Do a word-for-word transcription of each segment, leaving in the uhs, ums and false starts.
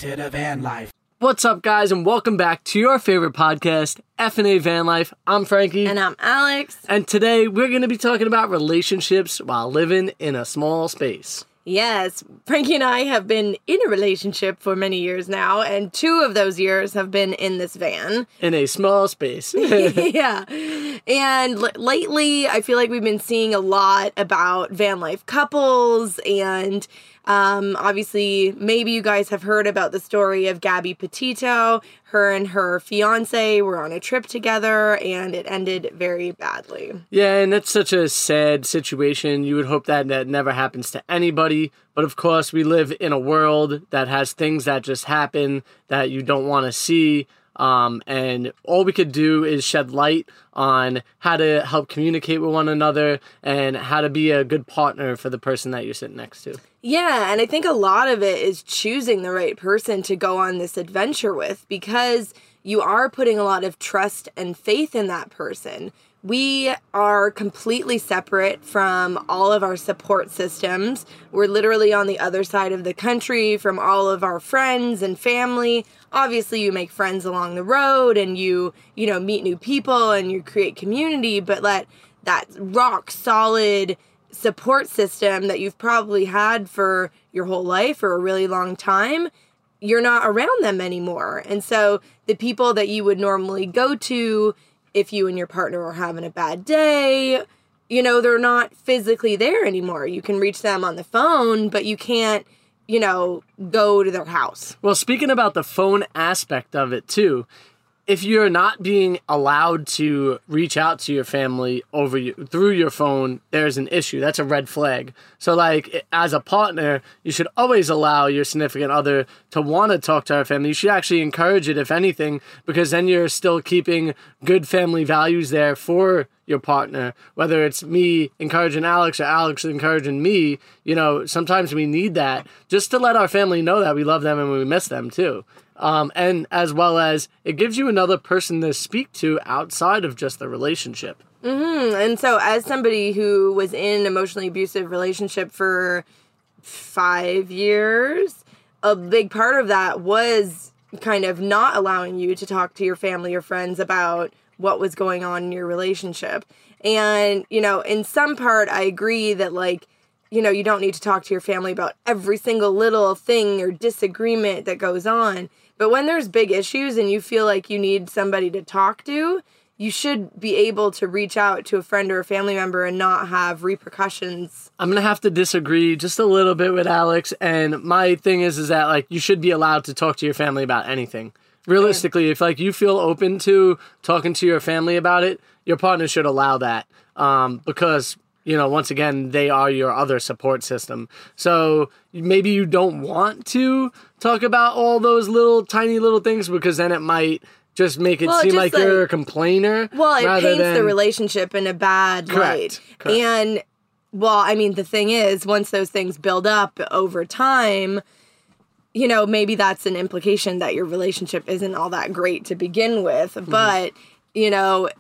to the van life. What's up, guys, and welcome back to your favorite podcast, F and A Van Life. I'm Frankie. And I'm Alex. And today we're going to be talking about relationships while living in a small space. Yes, Frankie and I have been in a relationship for many years now, and two of those years have been in this van. In a small space. Yeah. And l- lately, I feel like we've been seeing a lot about van life couples, and um, obviously, maybe you guys have heard about the story of Gabby Petito. Her and her fiance were on a trip together, and it ended very badly. Yeah, and that's such a sad situation. You would hope that that never happens to anybody. But of course, we live in a world that has things that just happen that you don't want to see. Um, and all we could do is shed light on how to help communicate with one another and how to be a good partner for the person that you're sitting next to. Yeah, and I think a lot of it is choosing the right person to go on this adventure with, because you are putting a lot of trust and faith in that person. We are completely separate from all of our support systems. We're literally on the other side of the country from all of our friends and family. Obviously, you make friends along the road and you, you know, meet new people and you create community, but let that rock solid support system that you've probably had for your whole life or a really long time, you're not around them anymore. And so the people that you would normally go to if you and your partner are having a bad day, you know, they're not physically there anymore. You can reach them on the phone, but you can't, you know, go to their house. Well, speaking about the phone aspect of it too, if you're not being allowed to reach out to your family over you, through your phone, there's an issue. That's a red flag. So, like, as a partner, you should always allow your significant other to want to talk to our family. You should actually encourage it, if anything, because then you're still keeping good family values there for your partner. Whether it's me encouraging Alex or Alex encouraging me, you know, sometimes we need that just to let our family know that we love them and we miss them too. Um, and as well as it gives you another person to speak to outside of just the relationship. Mm-hmm. And so as somebody who was in an emotionally abusive relationship for five years, a big part of that was kind of not allowing you to talk to your family or friends about what was going on in your relationship. And, you know, in some part, I agree that, like, you know, you don't need to talk to your family about every single little thing or disagreement that goes on. But when there's big issues and you feel like you need somebody to talk to, you should be able to reach out to a friend or a family member and not have repercussions. I'm going to have to disagree just a little bit with Alex. And my thing is, is that, like, you should be allowed to talk to your family about anything. Realistically, yeah. If, like, you feel open to talking to your family about it, your partner should allow that. Um, because... You know, once again, they are your other support system. So maybe you don't want to talk about all those little tiny little things because then it might just make it well, seem like, like you're a complainer. Well, it rather paints than... the relationship in a bad Correct. light. Correct. And, well, I mean, the thing is, once those things build up over time, you know, maybe that's an implication that your relationship isn't all that great to begin with. Mm-hmm. But, you know,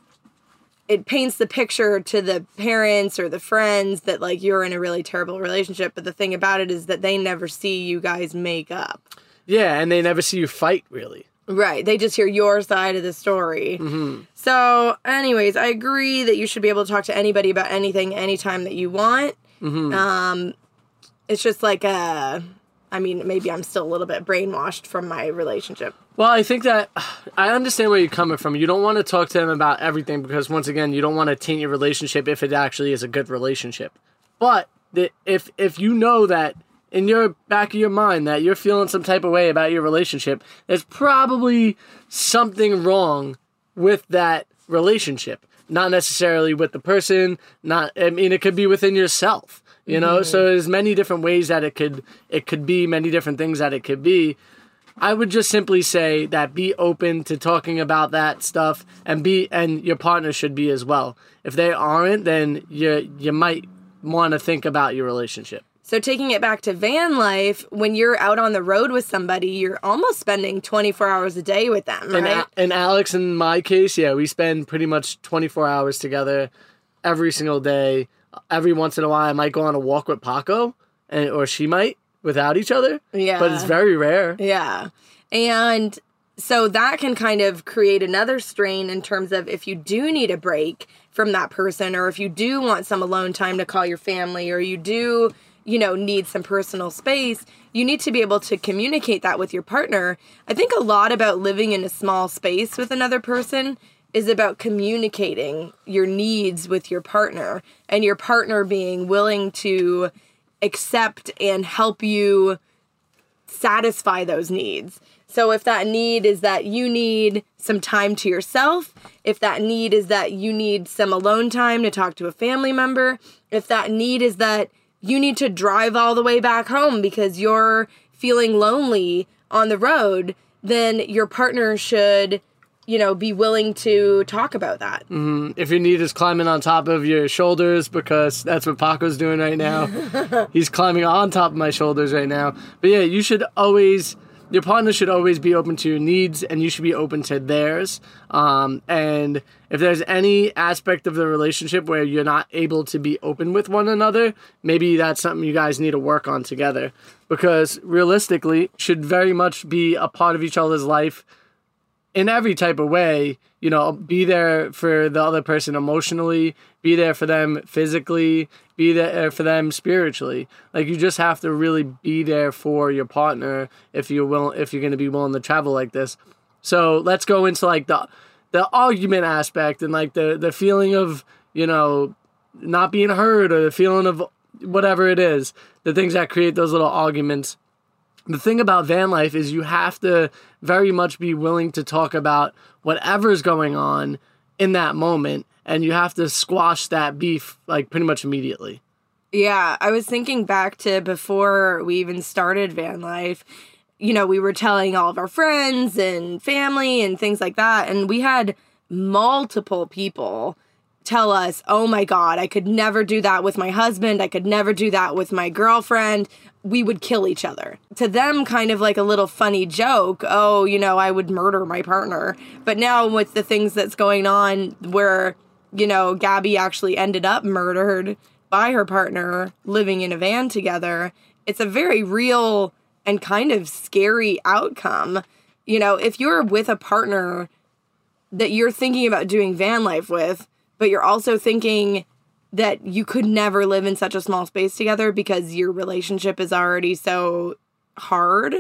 it paints the picture to the parents or the friends that, like, you're in a really terrible relationship. But the thing about it is that they never see you guys make up. Yeah, and they never see you fight, really. Right. They just hear your side of the story. Mm-hmm. So, anyways, I agree that you should be able to talk to anybody about anything anytime that you want. Mm-hmm. Um, it's just like a... I mean, maybe I'm still a little bit brainwashed from my relationship. Well, I think that I understand where you're coming from. You don't want to talk to them about everything because, once again, you don't want to taint your relationship if it actually is a good relationship. But the, if if you know that in your back of your mind that you're feeling some type of way about your relationship, there's probably something wrong with that relationship. Not necessarily with the person. Not. I mean, it could be within yourself. You know, mm-hmm. So there's many different ways that it could it could be, many different things that it could be. I would just simply say that be open to talking about that stuff, and be and your partner should be as well. If they aren't, then you you might want to think about your relationship. So taking it back to van life, when you're out on the road with somebody, you're almost spending twenty-four hours a day with them, right? And, and Alex, in my case, yeah, we spend pretty much twenty-four hours together every single day. Every once in a while, I might go on a walk with Paco, and or she might, without each other. Yeah. But it's very rare. Yeah. And so that can kind of create another strain in terms of if you do need a break from that person, or if you do want some alone time to call your family, or you do, you know, need some personal space, you need to be able to communicate that with your partner. I think a lot about living in a small space with another person is about communicating your needs with your partner, and your partner being willing to accept and help you satisfy those needs. So if that need is that you need some time to yourself, if that need is that you need some alone time to talk to a family member, if that need is that you need to drive all the way back home because you're feeling lonely on the road, then your partner should, you know, be willing to talk about that. Mm-hmm. If your need is climbing on top of your shoulders, because that's what Paco's doing right now. He's climbing on top of my shoulders right now. But yeah, you should always... Your partner should always be open to your needs, and you should be open to theirs. Um, and if there's any aspect of the relationship where you're not able to be open with one another, maybe that's something you guys need to work on together. Because realistically, should very much be a part of each other's life in every type of way. You know, be there for the other person emotionally, be there for them physically, be there for them spiritually. Like, you just have to really be there for your partner if you're will if you're going to be willing to travel like this. So let's go into like the the argument aspect, and like the the feeling of, you know, not being heard, or the feeling of whatever it is, the things that create those little arguments. The thing about van life is you have to very much be willing to talk about whatever's going on in that moment, and you have to squash that beef like pretty much immediately. Yeah, I was thinking back to before we even started van life. You know, we were telling all of our friends and family and things like that, and we had multiple people tell us, oh my God, I could never do that with my husband. I could never do that with my girlfriend. We would kill each other. To them, kind of like a little funny joke. Oh, you know, I would murder my partner. But now with the things that's going on where, you know, Gabby actually ended up murdered by her partner living in a van together, it's a very real and kind of scary outcome. You know, if you're with a partner that you're thinking about doing van life with, but you're also thinking that you could never live in such a small space together because your relationship is already so hard,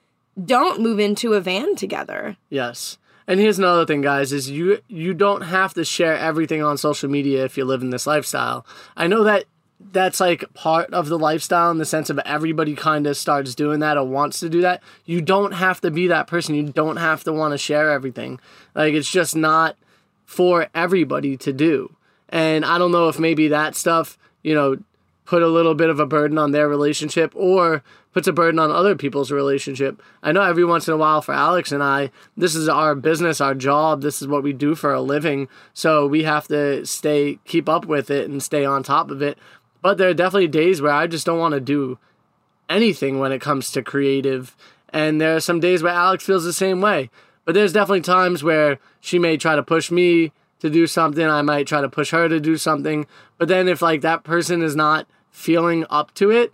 don't move into a van together. Yes. And here's another thing, guys, is you you don't have to share everything on social media if you live in this lifestyle. I know that that's like part of the lifestyle in the sense of everybody kind of starts doing that or wants to do that. You don't have to be that person. You don't have to want to share everything. Like, it's just not for everybody to do. And I don't know if maybe that stuff, you know, put a little bit of a burden on their relationship or puts a burden on other people's relationship. I know every once in a while for Alex and I, this is our business, our job. This is what we do for a living. So we have to stay, keep up with it and stay on top of it. But there are definitely days where I just don't want to do anything when it comes to creative. And there are some days where Alex feels the same way. But there's definitely times where she may try to push me to do something. I might try to push her to do something. But then if like that person is not feeling up to it,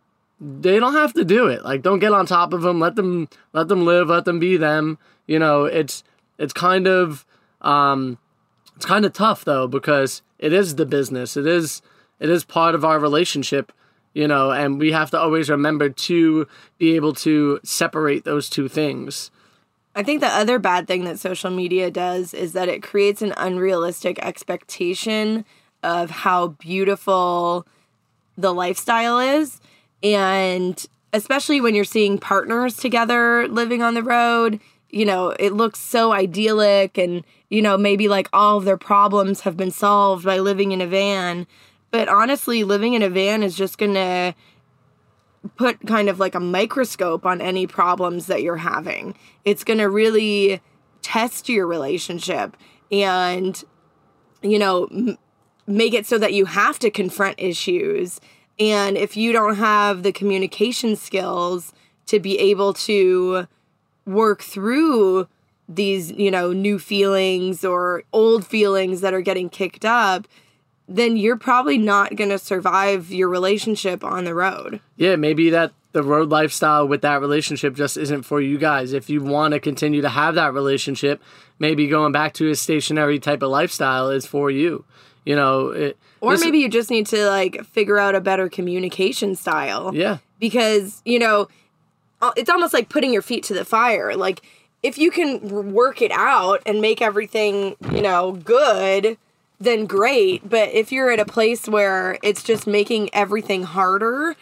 they don't have to do it. Like, don't get on top of them. Let them let them live. Let them be them. You know, it's it's kind of um, it's kind of tough though, because it is the business. It is it is part of our relationship. You know, and we have to always remember to be able to separate those two things. I think the other bad thing that social media does is that it creates an unrealistic expectation of how beautiful the lifestyle is. And especially when you're seeing partners together living on the road, you know, it looks so idyllic and, you know, maybe like all of their problems have been solved by living in a van. But honestly, living in a van is just going to put kind of like a microscope on any problems that you're having. It's going to really test your relationship and, you know, m- make it so that you have to confront issues. And if you don't have the communication skills to be able to work through these, you know, new feelings or old feelings that are getting kicked up, then you're probably not going to survive your relationship on the road. Yeah, maybe that the road lifestyle with that relationship just isn't for you guys. If you want to continue to have that relationship, maybe going back to a stationary type of lifestyle is for you. You know, it, or this, maybe you just need to like figure out a better communication style. Yeah. Because, you know, it's almost like putting your feet to the fire. Like, if you can work it out and make everything, you know, good, then great. But if you're at a place where it's just making everything harder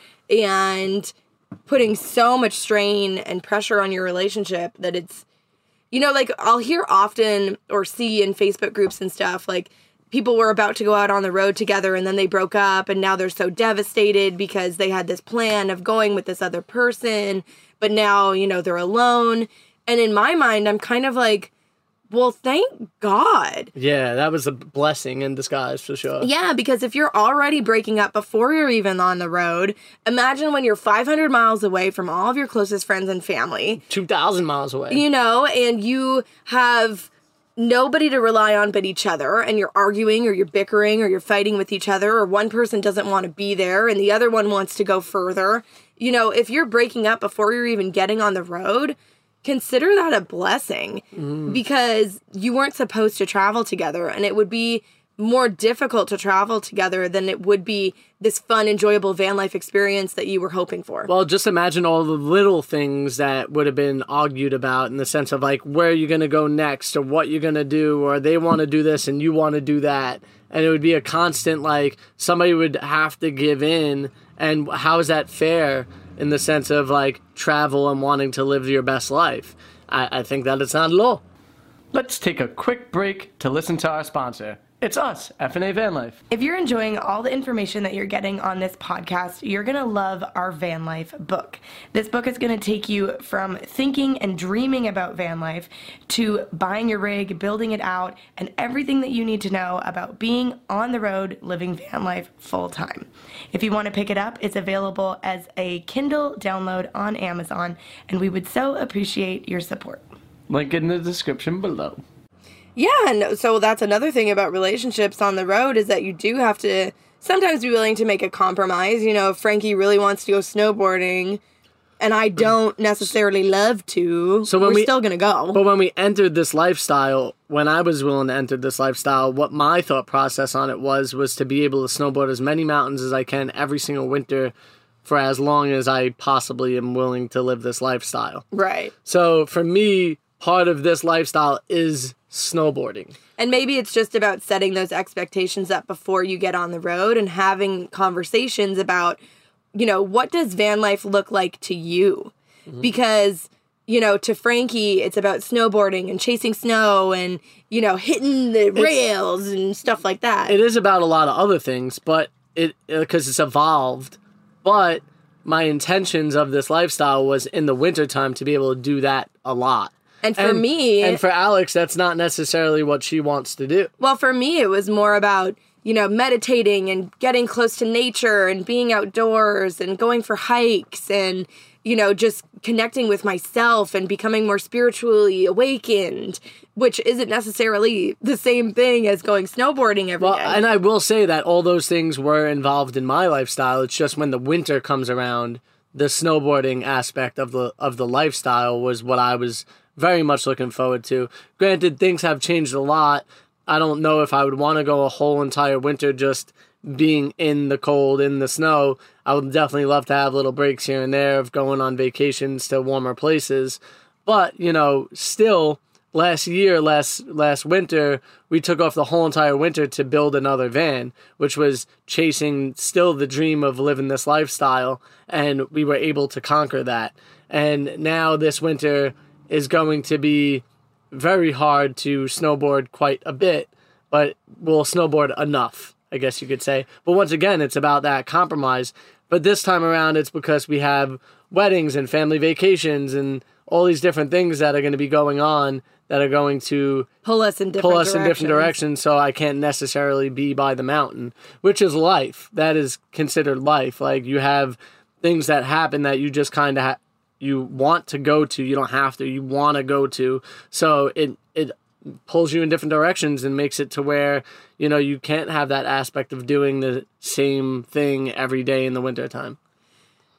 and putting so much strain and pressure on your relationship that it's, you know, like I'll hear often or see in Facebook groups and stuff, like people were about to go out on the road together and then they broke up and now they're so devastated because they had this plan of going with this other person, but now, you know, they're alone. And in my mind, I'm kind of like, well, thank God. Yeah, that was a blessing in disguise for sure. Yeah, because if you're already breaking up before you're even on the road, imagine when you're five hundred miles away from all of your closest friends and family. two thousand miles away. You know, and you have nobody to rely on but each other, and you're arguing or you're bickering or you're fighting with each other, or one person doesn't want to be there and the other one wants to go further. You know, if you're breaking up before you're even getting on the road, consider that a blessing mm. because you weren't supposed to travel together, and it would be more difficult to travel together than it would be this fun, enjoyable van life experience that you were hoping for. Well, just imagine all the little things that would have been argued about in the sense of like, where are you going to go next, or what you're going to do, or they want to do this and you want to do that. And it would be a constant, like, somebody would have to give in. And how is that fair? In the sense of, like, travel and wanting to live your best life. I, I think that it's not law. Let's take a quick break to listen to our sponsor. It's us, F and A Van Life. If you're enjoying all the information that you're getting on this podcast, you're going to love our Van Life book. This book is going to take you from thinking and dreaming about van life to buying your rig, building it out, and everything that you need to know about being on the road living van life full time. If you want to pick it up, it's available as a Kindle download on Amazon, and we would so appreciate your support. Link in the description below. Yeah, and so that's another thing about relationships on the road is that you do have to sometimes be willing to make a compromise. You know, if Frankie really wants to go snowboarding and I don't necessarily love to, so when we're we, still going to go. But when we entered this lifestyle, when I was willing to enter this lifestyle, what my thought process on it was, was to be able to snowboard as many mountains as I can every single winter for as long as I possibly am willing to live this lifestyle. Right. So for me, part of this lifestyle is snowboarding. And maybe it's just about setting those expectations up before you get on the road and having conversations about, you know, what does van life look like to you? Mm-hmm. Because, you know, to Frankie, it's about snowboarding and chasing snow and, you know, hitting the it's, rails and stuff like that. It is about a lot of other things, but it, because it's evolved. But my intentions of this lifestyle was in the wintertime to be able to do that a lot. And for and, me... And for Alex, that's not necessarily what she wants to do. Well, for me, it was more about, you know, meditating and getting close to nature and being outdoors and going for hikes and, you know, just connecting with myself and becoming more spiritually awakened, which isn't necessarily the same thing as going snowboarding every well, day. And I will say that all those things were involved in my lifestyle. It's just when the winter comes around, the snowboarding aspect of the of the lifestyle was what I was very much looking forward to. Granted, things have changed a lot. I don't know if I would want to go a whole entire winter just being in the cold, in the snow. I would definitely love to have little breaks here and there of going on vacations to warmer places. But, you know, still, last year, last last winter, we took off the whole entire winter to build another van, which was chasing still the dream of living this lifestyle, and we were able to conquer that. And now this winter is going to be very hard to snowboard quite a bit, but we'll snowboard enough, I guess you could say. But once again, it's about that compromise. But this time around, it's because we have weddings and family vacations and all these different things that are going to be going on that are going to pull us in different pull us directions. in different directions. So I can't necessarily be by the mountain, which is life. That is considered life. Like, you have things that happen that you just kind of ha- you want to go to. You don't have to. You want to go to. So it it pulls you in different directions and makes it to where, you know, you can't have that aspect of doing the same thing every day in the wintertime.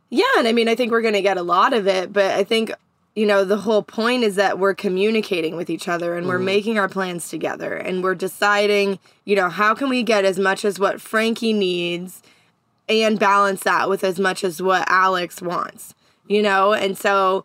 Yeah, and I mean, I think we're going to get a lot of it, but I think, you know, the whole point is that we're communicating with each other and we're making our plans together and we're deciding, you know, how can we get as much as what Frankie needs and balance that with as much as what Alex wants, you know? And so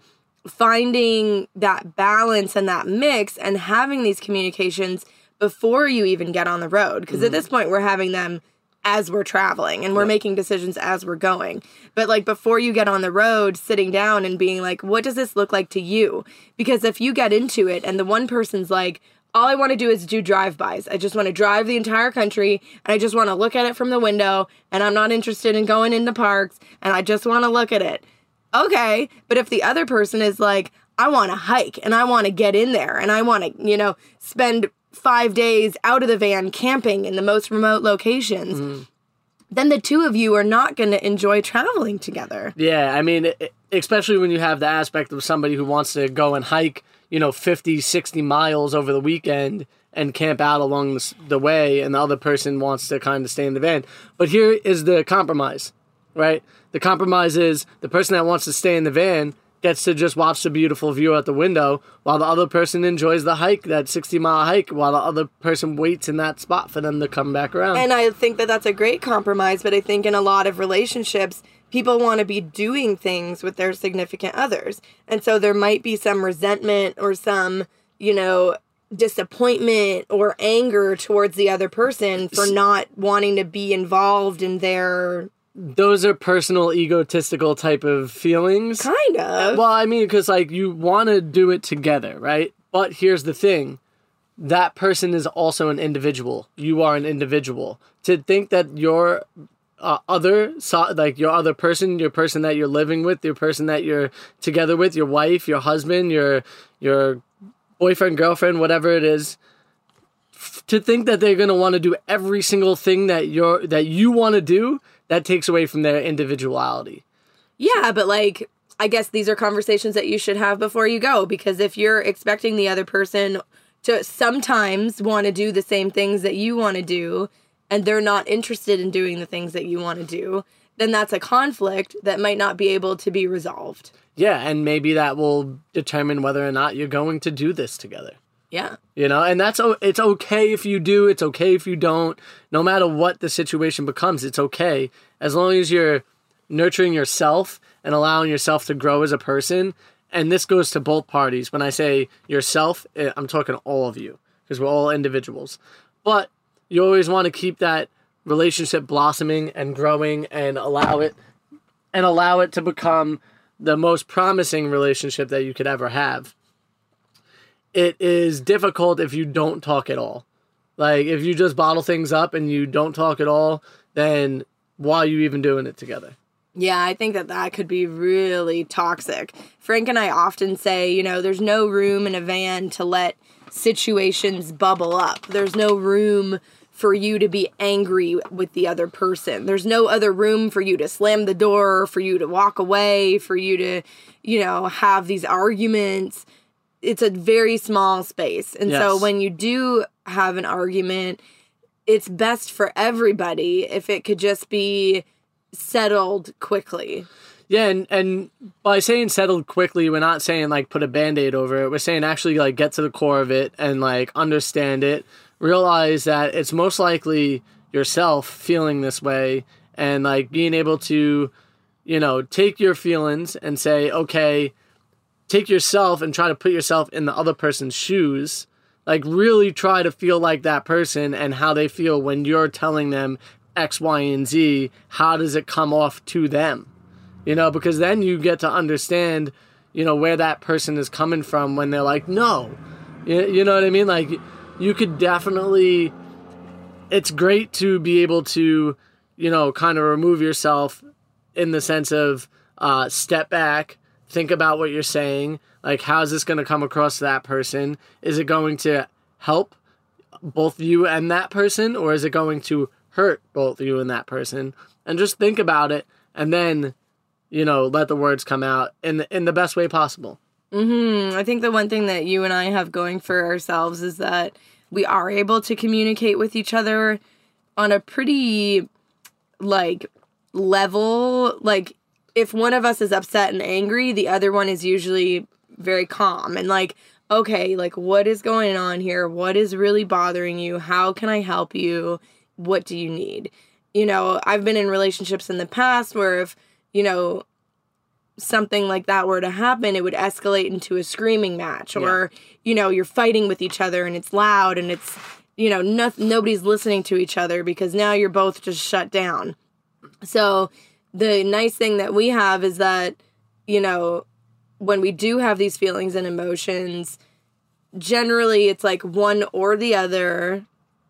finding that balance and that mix and having these communications before you even get on the road, because mm-hmm. at this point we're having them as we're traveling and we're yeah. making decisions as we're going. But like before you get on the road, sitting down and being like, what does this look like to you? Because if you get into it and the one person's like, all I want to do is do drive-bys. I just want to drive the entire country and I just want to look at it from the window and I'm not interested in going into parks and I just want to look at it. Okay. But if the other person is like, I want to hike and I want to get in there and I want to, you know, spend five days out of the van camping in the most remote locations, mm. then the two of you are not going to enjoy traveling together. Yeah, I mean, especially when you have the aspect of somebody who wants to go and hike, you know, fifty, sixty miles over the weekend and camp out along the, the way, and the other person wants to kind of stay in the van. But here is the compromise, right? The compromise is the person that wants to stay in the van gets to just watch the beautiful view out the window while the other person enjoys the hike, that sixty-mile hike, while the other person waits in that spot for them to come back around. And I think that that's a great compromise, but I think in a lot of relationships, people want to be doing things with their significant others. And so there might be some resentment or some, you know, disappointment or anger towards the other person for not wanting to be involved in their... Those are personal, egotistical type of feelings. Kind of. Well, I mean, because, like, you want to do it together, right? But here's the thing. That person is also an individual. You are an individual. To think that your uh, other, so, like, your other person, your person that you're living with, your person that you're together with, your wife, your husband, your your boyfriend, girlfriend, whatever it is, f- to think that they're going to want to do every single thing that you're that you want to do, that takes away from their individuality. Yeah, but like, I guess these are conversations that you should have before you go, because if you're expecting the other person to sometimes want to do the same things that you want to do, and they're not interested in doing the things that you want to do, then that's a conflict that might not be able to be resolved. Yeah, and maybe that will determine whether or not you're going to do this together. Yeah. You know, and that's, it's okay if you do, it's okay if you don't. No matter what the situation becomes, it's okay. As long as you're nurturing yourself and allowing yourself to grow as a person. And this goes to both parties. When I say yourself, I'm talking all of you, because we're all individuals. But you always want to keep that relationship blossoming and growing and allow it and allow it to become the most promising relationship that you could ever have. It is difficult if you don't talk at all. Like, if you just bottle things up and you don't talk at all, then why are you even doing it together? Yeah, I think that that could be really toxic. Frank and I often say, you know, there's no room in a van to let situations bubble up. There's no room for you to be angry with the other person. There's no other room for you to slam the door, for you to walk away, for you to, you know, have these arguments. It's a very small space. And yes. So when you do have an argument, it's best for everybody if it could just be settled quickly. Yeah, and, and by saying settled quickly, we're not saying, like, put a Band-Aid over it. We're saying actually, like, get to the core of it and, like, understand it. Realize that it's most likely yourself feeling this way, and, like, being able to, you know, take your feelings and say, okay, take yourself and try to put yourself in the other person's shoes. Like, really try to feel like that person and how they feel when you're telling them X, Y, and Z. How does it come off to them? You know, because then you get to understand, you know, where that person is coming from when they're like, no. You, you know what I mean? Like, you could definitely, it's great to be able to, you know, kind of remove yourself in the sense of uh, step back, think about what you're saying. Like, how's this going to come across to that person? Is it going to help both you and that person, or is it going to hurt both you and that person? And just think about it, and then, you know, let the words come out in the, in the best way possible. Mm-hmm. I think the one thing that you and I have going for ourselves is that we are able to communicate with each other on a pretty, like, level, like, if one of us is upset and angry, the other one is usually very calm and like, okay, like what is going on here? What is really bothering you? How can I help you? What do you need? You know, I've been in relationships in the past where if, you know, something like that were to happen, it would escalate into a screaming match or, yeah. you know, you're fighting with each other and it's loud and it's, you know, no, nobody's listening to each other because now you're both just shut down. So the nice thing that we have is that, you know, when we do have these feelings and emotions, generally it's like one or the other,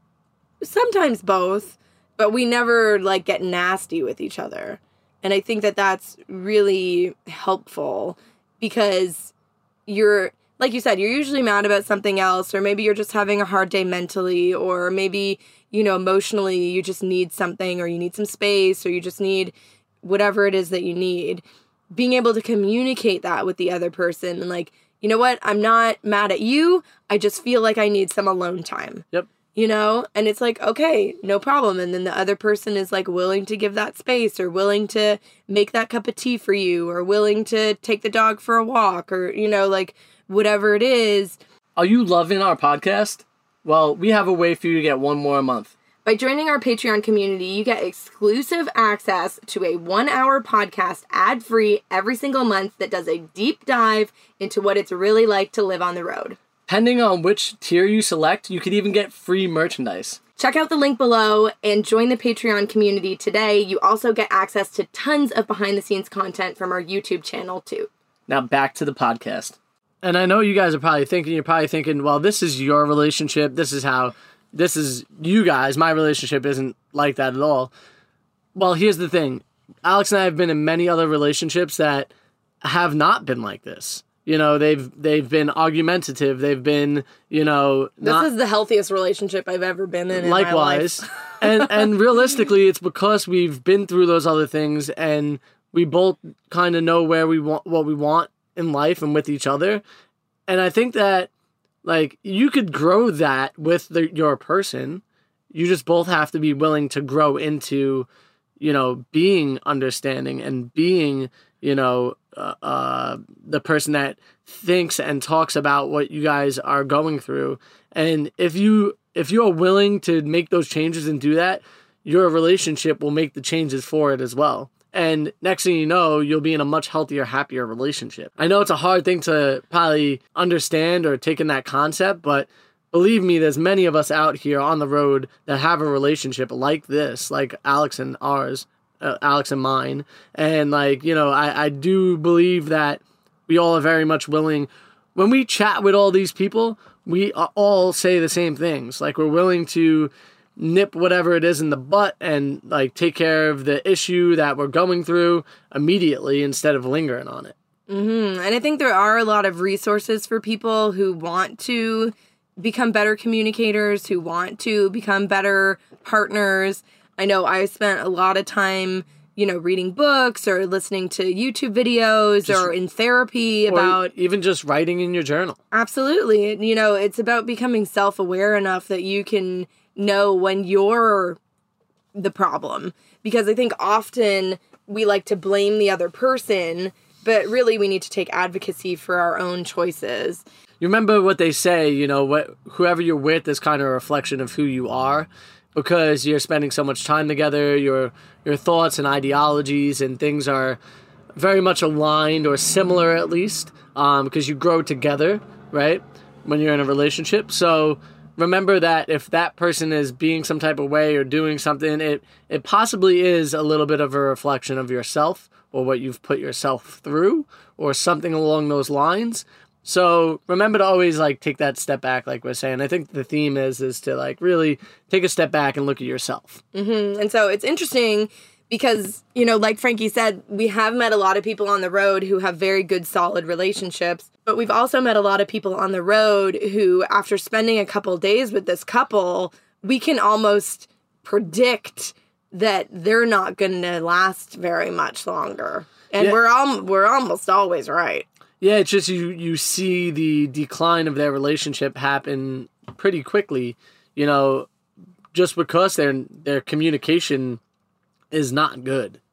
sometimes both, but we never like get nasty with each other. And I think that that's really helpful because you're, like you said, you're usually mad about something else, or maybe you're just having a hard day mentally, or maybe, you know, emotionally you just need something, or you need some space, or you just need whatever it is that you need. Being able to communicate that with the other person and like, you know what, I'm not mad at you. I just feel like I need some alone time. Yep. You know, and it's like, okay, no problem. And then the other person is like willing to give that space or willing to make that cup of tea for you or willing to take the dog for a walk or, you know, like whatever it is. Are you loving our podcast? Well, we have a way for you to get one more a month. By joining our Patreon community, you get exclusive access to a one-hour podcast ad-free every single month that does a deep dive into what it's really like to live on the road. Depending on which tier you select, you could even get free merchandise. Check out the link below and join the Patreon community today. You also get access to tons of behind-the-scenes content from our YouTube channel, too. Now back to the podcast. And I know you guys are probably thinking, you're probably thinking, well, this is your relationship. This is how, this is you guys. My relationship isn't like that at all. Well, here's the thing. Alex and I have been in many other relationships that have not been like this. You know, they've they've been argumentative. They've been, you know, not, this is the healthiest relationship I've ever been in. Likewise, in my life. and and realistically, it's because we've been through those other things, and we both kind of know where we want what we want in life and with each other. And I think that, like, you could grow that with the, your person. You just both have to be willing to grow into, you know, being understanding and being, you know, uh, uh, the person that thinks and talks about what you guys are going through. And if you if you are willing to make those changes and do that, your relationship will make the changes for it as well. And next thing you know, you'll be in a much healthier, happier relationship. I know it's a hard thing to probably understand or take in that concept, but believe me, there's many of us out here on the road that have a relationship like this, like Alex and ours. Uh, Alex and mine. And like, you know, I, I do believe that we all are very much willing, when we chat with all these people, we all say the same things. Like, we're willing to nip whatever it is in the butt and like take care of the issue that we're going through immediately instead of lingering on it. Mm-hmm. And I think there are a lot of resources for people who want to become better communicators, who want to become better partners. I know I spent a lot of time, you know, reading books or listening to YouTube videos just, or in therapy about... even just writing in your journal. Absolutely. You know, it's about becoming self-aware enough that you can know when you're the problem. Because I think often we like to blame the other person, but really we need to take advocacy for our own choices. You remember what they say, you know, what whoever you're with is kind of a reflection of who you are. Because you're spending so much time together, your your thoughts and ideologies and things are very much aligned or similar at least, um, because you grow together, right, when you're in a relationship. So remember that if that person is being some type of way or doing something, it, it possibly is a little bit of a reflection of yourself or what you've put yourself through or something along those lines. So remember to always like take that step back, like we're saying. I think the theme is is to like really take a step back and look at yourself. Mm-hmm. And so it's interesting because, you know, like Frankie said, we have met a lot of people on the road who have very good, solid relationships. But we've also met a lot of people on the road who, after spending a couple days with this couple, we can almost predict that they're not going to last very much longer. And yeah. we're al- we're almost always right. Yeah, it's just you, you see the decline of their relationship happen pretty quickly, you know, just because their their communication is not good.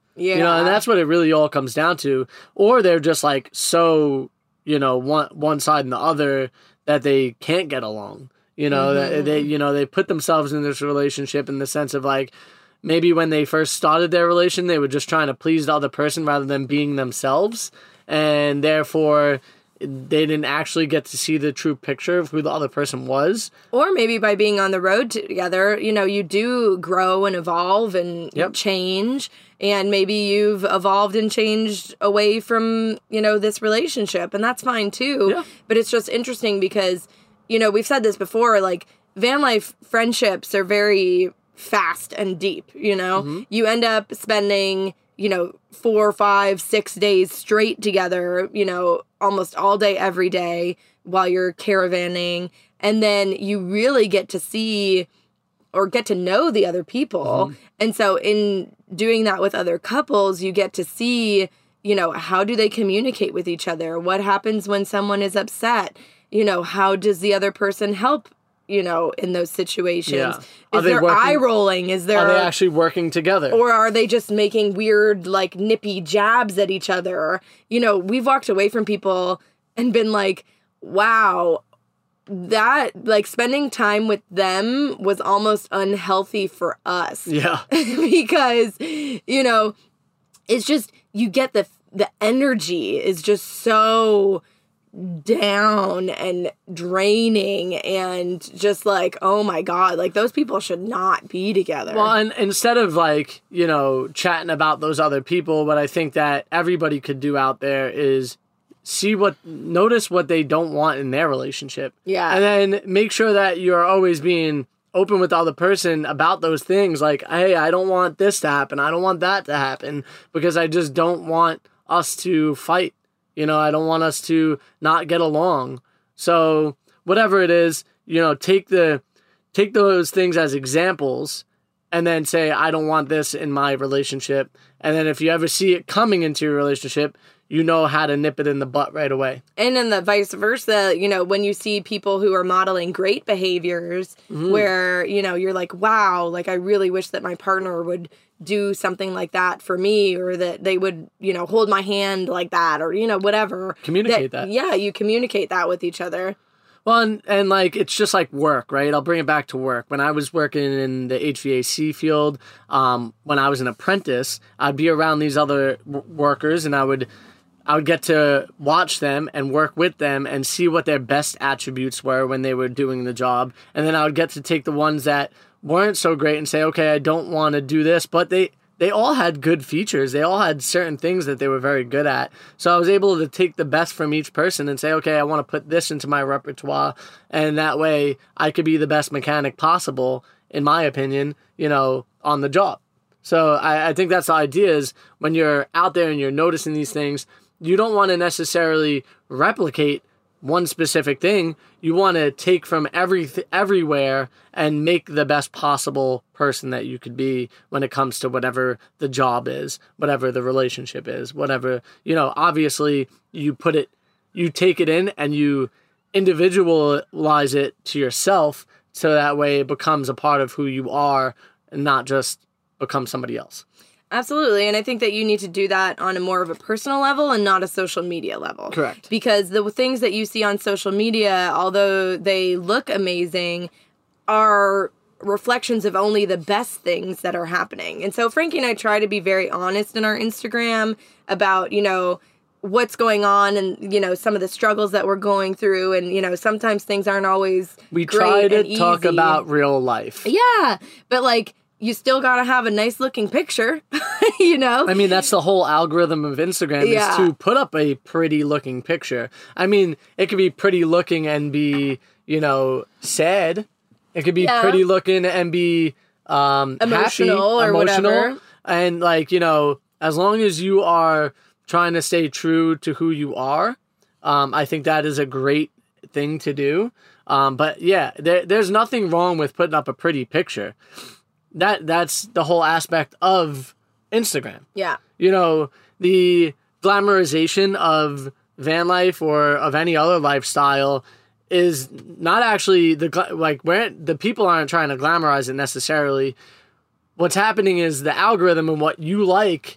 Yeah. You know, and that's what it really all comes down to. Or they're just like so, you know, one one side and the other that they can't get along. You know, mm-hmm. that they you know, they put themselves in this relationship in the sense of like maybe when they first started their relation, they were just trying to please the other person rather than being themselves. And therefore they didn't actually get to see the true picture of who the other person was. Or maybe by being on the road together, you know, you do grow and evolve and Yep. change. And maybe you've evolved and changed away from, you know, this relationship. And that's fine too. Yeah. But it's just interesting because, you know, we've said this before, like van life friendships are very fast and deep, you know? Mm-hmm. You end up spending, you know, four, five, six days straight together, you know, almost all day, every day while you're caravanning. And then you really get to see or get to know the other people. Mm-hmm. And so in doing that with other couples, you get to see, you know, how do they communicate with each other? What happens when someone is upset? You know, how does the other person help, you know, in those situations? Yeah. Is Are they there working- eye rolling? Is there... Are they actually working together? Or are they just making weird, like, nippy jabs at each other? You know, we've walked away from people and been like, wow, that, like, spending time with them was almost unhealthy for us. Yeah. Because, you know, it's just, you get the, the energy is just so down and draining and just like, oh my God, like those people should not be together. Well, and instead of like, you know, chatting about those other people, what I think that everybody could do out there is see what, notice what they don't want in their relationship. Yeah. And then make sure that you're always being open with the other person about those things. Like, hey, I don't want this to happen. I don't want that to happen because I just don't want us to fight. You know, I don't want us to not get along. So whatever it is, you know, take the take those things as examples and then say, I don't want this in my relationship. And then if you ever see it coming into your relationship, you know how to nip it in the butt right away. And then the vice versa, you know, when you see people who are modeling great behaviors mm-hmm. where, you know, you're like, wow, like I really wish that my partner would do something like that for me, or that they would, you know, hold my hand like that, or, you know, whatever. Communicate that. that. Yeah, you communicate that with each other. Well, and, and like, it's just like work, right? I'll bring it back to work. When I was working in the H V A C field, um, when I was an apprentice, I'd be around these other w- workers and I would, I would get to watch them and work with them and see what their best attributes were when they were doing the job. And then I would get to take the ones that weren't so great and say, okay, I don't want to do this, but they, they all had good features. They all had certain things that they were very good at. So I was able to take the best from each person and say, okay, I want to put this into my repertoire. And that way I could be the best mechanic possible, in my opinion, you know, on the job. So I, I think that's the idea is when you're out there and you're noticing these things, you don't want to necessarily replicate one specific thing. You want to take from every everywhere and make the best possible person that you could be when it comes to whatever the job is, whatever the relationship is, whatever, you know, obviously you put it, you take it in and you individualize it to yourself so that way it becomes a part of who you are and not just become somebody else. Absolutely. And I think that you need to do that on a more of a personal level and not a social media level. Correct. Because the things that you see on social media, although they look amazing, are reflections of only the best things that are happening. And so Frankie and I try to be very honest in our Instagram about, you know, what's going on and, you know, some of the struggles that we're going through. And, you know, sometimes things aren't always We great try to and talk easy. about real life. Yeah. But, like, you still got to have a nice looking picture, you know? I mean, that's the whole algorithm of Instagram Yeah. is to put up a pretty looking picture. I mean, it could be pretty looking and be, you know, sad. It could be Yeah. pretty looking and be um, Emotional happy, or emotional. whatever. And like, you know, as long as you are trying to stay true to who you are, um, I think that is a great thing to do. Um, but yeah, there, there's nothing wrong with putting up a pretty picture. That that's the whole aspect of Instagram. Yeah. You know, the glamorization of van life or of any other lifestyle is not actually the gla- like where the people aren't trying to glamorize it necessarily. What's happening is the algorithm and what you like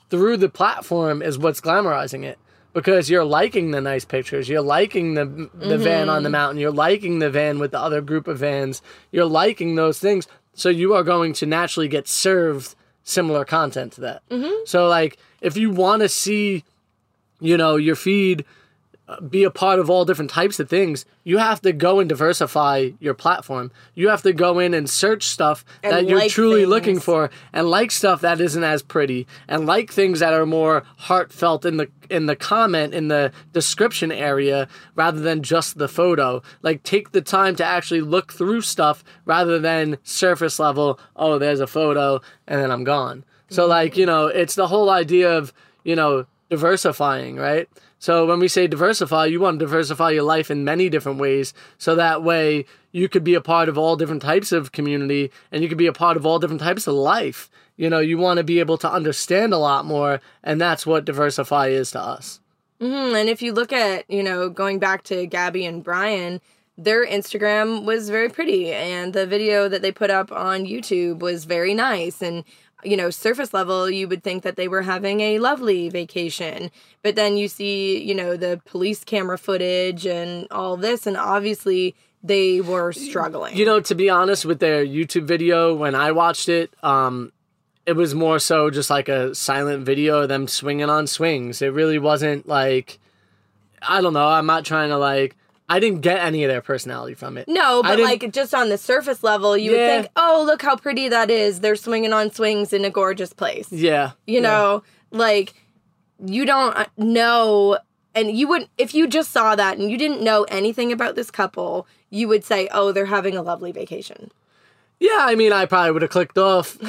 through the platform is what's glamorizing it. Because you're liking the nice pictures, you're liking the the mm-hmm. van on the mountain, you're liking the van with the other group of vans, you're liking those things, so you are going to naturally get served similar content to that. Mm-hmm. So, like, if you want to see, you know, your feed be a part of all different types of things, you have to go and diversify your platform. You have to go in and search stuff and that you're like truly things. looking for, and like stuff that isn't as pretty, and like things that are more heartfelt in the in the comment, in the description area, rather than just the photo. Like, take the time to actually look through stuff rather than surface level, oh, there's a photo, and then I'm gone. So, like, you know, it's the whole idea of, you know, diversifying, right? So when we say diversify, you want to diversify your life in many different ways, so that way you could be a part of all different types of community, and you could be a part of all different types of life. You know, you want to be able to understand a lot more, and that's what diversify is to us. Mm-hmm. And if you look at, you know, going back to Gabby and Brian, their Instagram was very pretty, and the video that they put up on YouTube was very nice, and you know, surface level, you would think that they were having a lovely vacation. But then you see, you know, the police camera footage and all this, and obviously they were struggling. You know, to be honest, with their YouTube video, when I watched it, um, it was more so just like a silent video of them swinging on swings. It really wasn't like, I don't know, I'm not trying to like, I didn't get any of their personality from it. No, but like just on the surface level, you yeah. would think, oh, look how pretty that is. They're swinging on swings in a gorgeous place. Yeah. You yeah. know, like you don't know. And you would, if you just saw that and you didn't know anything about this couple, you would say, oh, they're having a lovely vacation. Yeah, I mean, I probably would have clicked off.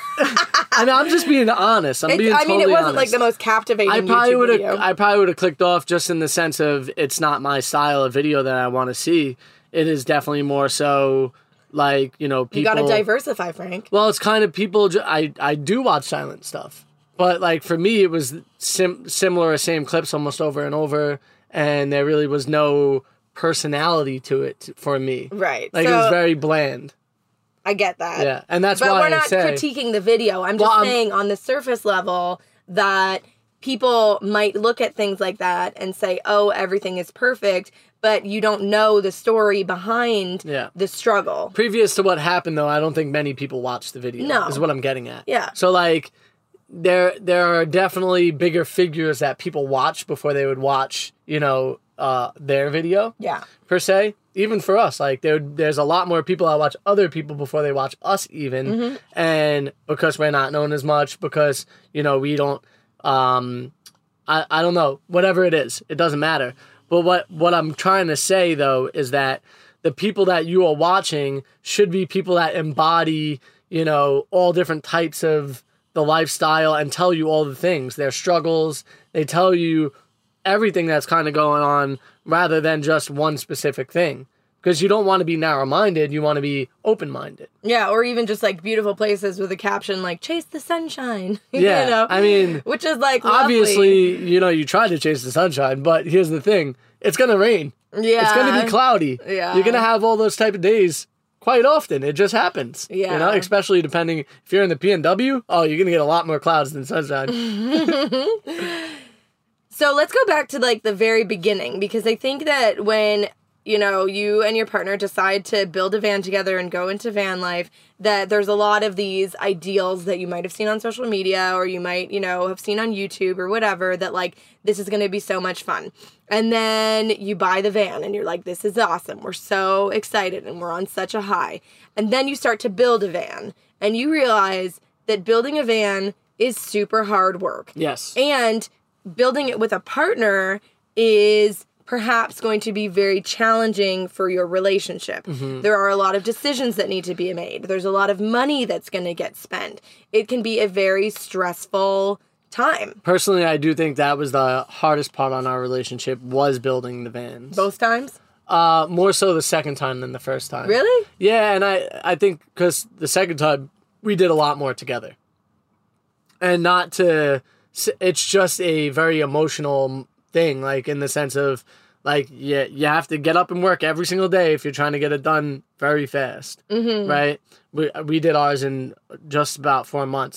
I mean, I'm just being honest. I'm it's, being I totally mean, it wasn't honest. like the most captivating I probably YouTube would video. have. I probably would have clicked off just in the sense of it's not my style of video that I want to see. It is definitely more so like, you know, people. You got to diversify, Frank. Well, it's kind of people. Ju- I I do watch silent stuff, but like for me, it was sim- similar, same clips almost over and over, and there really was no personality to it for me. Right. Like so, it was very bland. I get that. Yeah, and that's but why we're not I say, critiquing the video. I'm just well, saying I'm, on the surface level that people might look at things like that and say, oh, everything is perfect, but you don't know the story behind yeah. the struggle. Previous to what happened, though, I don't think many people watched the video. No. Is what I'm getting at. Yeah. So, like, there there are definitely bigger figures that people watch before they would watch, you know, uh, their video. Yeah. Per se. Even for us, like there, there's a lot more people that watch other people before they watch us even. Mm-hmm. And because we're not known as much, because, you know, we don't, um, I, I don't know, whatever it is, it doesn't matter. But what, what I'm trying to say, though, is that the people that you are watching should be people that embody, you know, all different types of the lifestyle and tell you all the things, their struggles. They tell you everything that's kind of going on rather than just one specific thing. Because you don't want to be narrow-minded, you want to be open-minded. Yeah, or even just like beautiful places with a caption like, chase the sunshine. Yeah, you know? I mean... Which is like lovely. Obviously, you know, you try to chase the sunshine, but here's the thing. It's going to rain. Yeah. It's going to be cloudy. Yeah. You're going to have all those type of days quite often. It just happens. Yeah. You know, especially depending... If you're in the P N W, oh, you're going to get a lot more clouds than sunshine. So let's go back to like the very beginning, because I think that when, you know, you and your partner decide to build a van together and go into van life, that there's a lot of these ideals that you might have seen on social media, or you might, you know, have seen on YouTube or whatever, that like, this is going to be so much fun. And then you buy the van and you're like, this is awesome. We're so excited and we're on such a high. And then you start to build a van and you realize that building a van is super hard work. Yes. And building it with a partner is perhaps going to be very challenging for your relationship. Mm-hmm. There are a lot of decisions that need to be made. There's a lot of money that's going to get spent. It can be a very stressful time. Personally, I do think that was the hardest part on our relationship, was building the vans. Both times? Uh, more so the second time than the first time. Really? Yeah, and I, I think because the second time we did a lot more together. And not to... It's just a very emotional thing, like in the sense of, like, you, you have to get up and work every single day if you're trying to get it done very fast, mm-hmm. right? We we did ours in just about four months,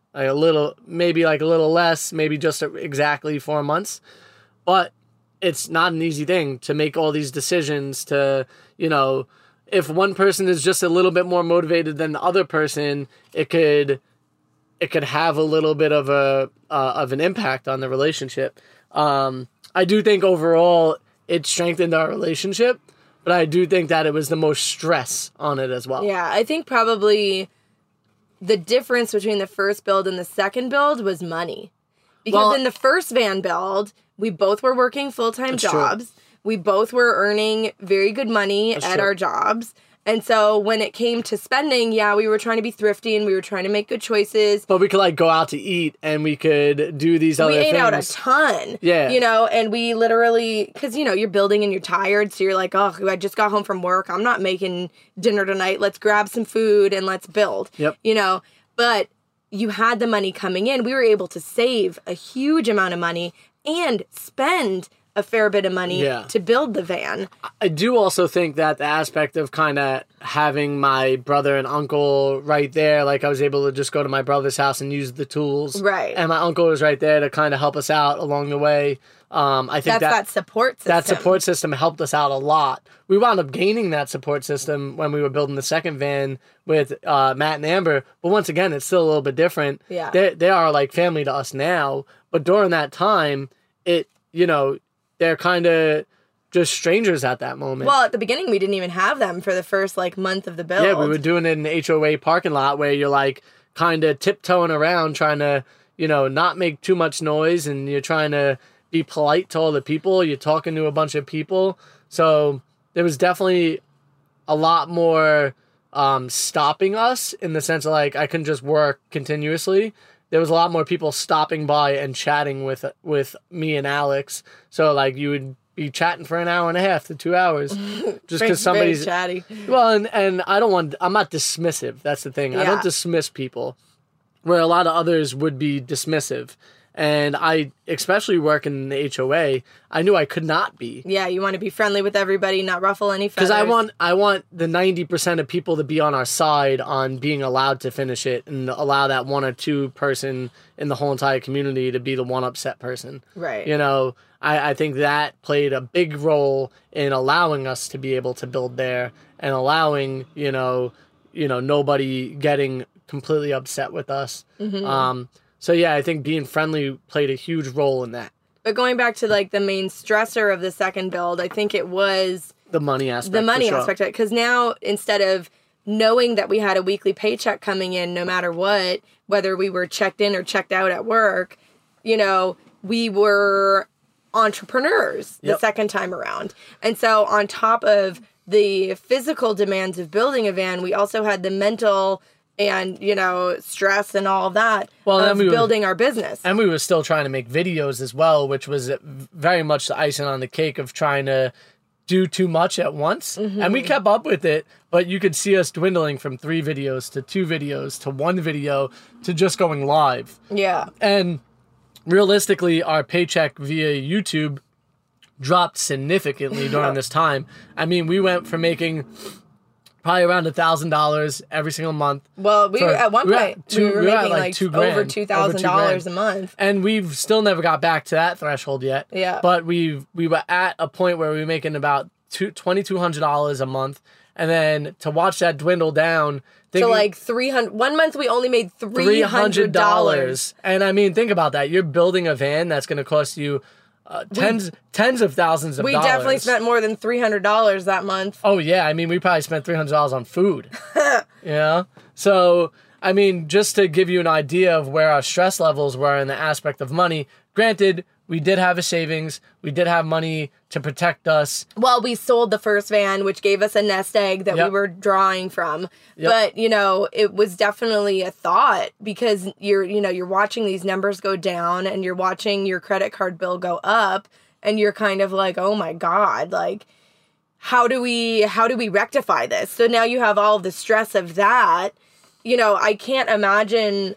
like a little, maybe like a little less, maybe just exactly four months. But it's not an easy thing to make all these decisions to, you know, if one person is just a little bit more motivated than the other person, it could, it could have a little bit of a, uh, of an impact on the relationship. Um, I do think overall it strengthened our relationship, but I do think that it was the most stress on it as well. Yeah, I think probably the difference between the first build and the second build was money. Because Well- in the first van build, we both were working full-time That's true. jobs. We both were earning very good money That's at true. our jobs. And so when it came to spending, yeah, we were trying to be thrifty and we were trying to make good choices. But we could like go out to eat and we could do these other We ate things. out a ton. Yeah. You know, and we literally, because, you know, you're building and you're tired. So you're like, oh, I just got home from work. I'm not making dinner tonight. Let's grab some food and let's build. Yep. You know, but you had the money coming in. We were able to save a huge amount of money and spend a fair bit of money Yeah. to build the van. I do also think that the aspect of kind of having my brother and uncle right there, like I was able to just go to my brother's house and use the tools. Right. And my uncle was right there to kind of help us out along the way. Um, I think That's that, that support system. that support system helped us out a lot. We wound up gaining that support system when we were building the second van with uh, Matt and Amber. But once again, it's still a little bit different. Yeah. They, they are like family to us now. But during that time, it, you know, they're kind of just strangers at that moment. Well, at the beginning, we didn't even have them for the first like month of the build. Yeah, we were doing it in the H O A parking lot where you're like kind of tiptoeing around trying to, you know, not make too much noise and you're trying to be polite to all the people. You're talking to a bunch of people. So there was definitely a lot more um, stopping us in the sense of like I couldn't just work continuously. There was a lot more people stopping by and chatting with with me and Alex. So like you would be chatting for an hour and a half to two hours just Very- because somebody's very chatty. well, and, and I don't want, I'm not dismissive. That's the thing. I Yeah. don't dismiss people where a lot of others would be dismissive. And I, especially working in the H O A, I knew I could not be. Yeah, you want to be friendly with everybody, not ruffle any feathers. Because I want, I want the ninety percent of people to be on our side on being allowed to finish it and allow that one or two person in the whole entire community to be the one upset person. Right. You know, I, I think that played a big role in allowing us to be able to build there and allowing, you know, you know, nobody getting completely upset with us. Mm-hmm. Um, so yeah, I think being friendly played a huge role in that. But going back to like the main stressor of the second build, I think it was The money aspect. the money for sure. aspect of it. Because now instead of knowing that we had a weekly paycheck coming in no matter what, whether we were checked in or checked out at work, you know, we were entrepreneurs the Yep. second time around. And so on top of the physical demands of building a van, we also had the mental and, you know, stress and all of that Well, then of we were- building our business. And we were still trying to make videos as well, which was very much the icing on the cake of trying to do too much at once. Mm-hmm. And we kept up with it, but you could see us dwindling from three videos to two videos to one video to just going live. Yeah. And realistically, our paycheck via YouTube dropped significantly during this time. I mean, we went from making probably around a thousand dollars every single month. Well, we for- were at one we were point at two- we were we were at making like like, two over grand, two over thousand two dollars a grand. month. And we've still never got back to that threshold yet. Yeah. But we we were at a point where we were making about two, twenty-two hundred dollars a month. And then to watch that dwindle down. So thinking- like three hundred. One month we only made three three hundred hundred dollars. dollars. And I mean, think about that. You're building a van that's going to cost you uh, tens tens of thousands of We dollars. definitely spent more than three hundred dollars that month. Oh yeah, I mean, we probably spent three hundred dollars on food. You know, so I mean, just to give you an idea of where our stress levels were in the aspect of money. Granted, we did have a savings. We did have money to protect us. Well, we sold the first van, which gave us a nest egg that Yep. we were drawing from. Yep. But, you know, it was definitely a thought because you're, you know, you're watching these numbers go down and you're watching your credit card bill go up and you're kind of like, "Oh my God, like how do we how do we rectify this?" So now you have all of the stress of that. You know, I can't imagine.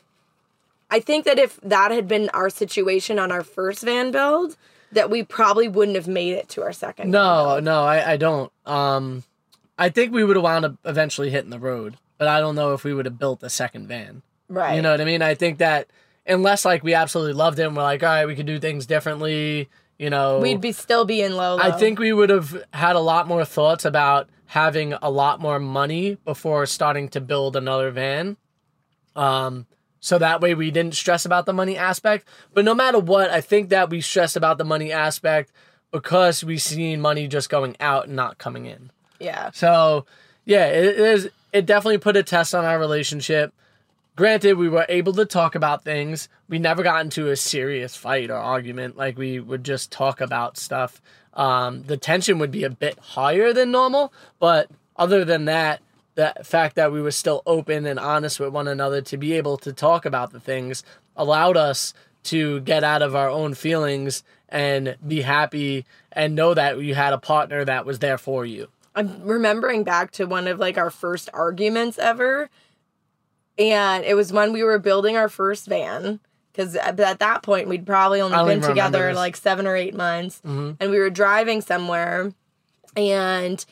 I think that if that had been our situation on our first van build, that we probably wouldn't have made it to our second. No, no, I, I don't. Um, I think we would have wound up eventually hitting the road, but I don't know if we would have built a second van. Right. You know what I mean? I think that unless like we absolutely loved him, we're like, all right, we could do things differently, you know. We'd be still be in low, low. I think we would have had a lot more thoughts about having a lot more money before starting to build another van. Um, so that way we didn't stress about the money aspect. But no matter what, I think that we stress about the money aspect because we seen money just going out and not coming in. Yeah. So, yeah, it is. It definitely put a test on our relationship. Granted, we were able to talk about things. We never got into a serious fight or argument. Like, we would just talk about stuff. Um, the tension would be a bit higher than normal. But other than that, the fact that we were still open and honest with one another to be able to talk about the things allowed us to get out of our own feelings and be happy and know that you had a partner that was there for you. I'm remembering back to one of like our first arguments ever. And it was when we were building our first van. Because at that point, we'd probably only been together like seven or eight months. Mm-hmm. And we were driving somewhere. And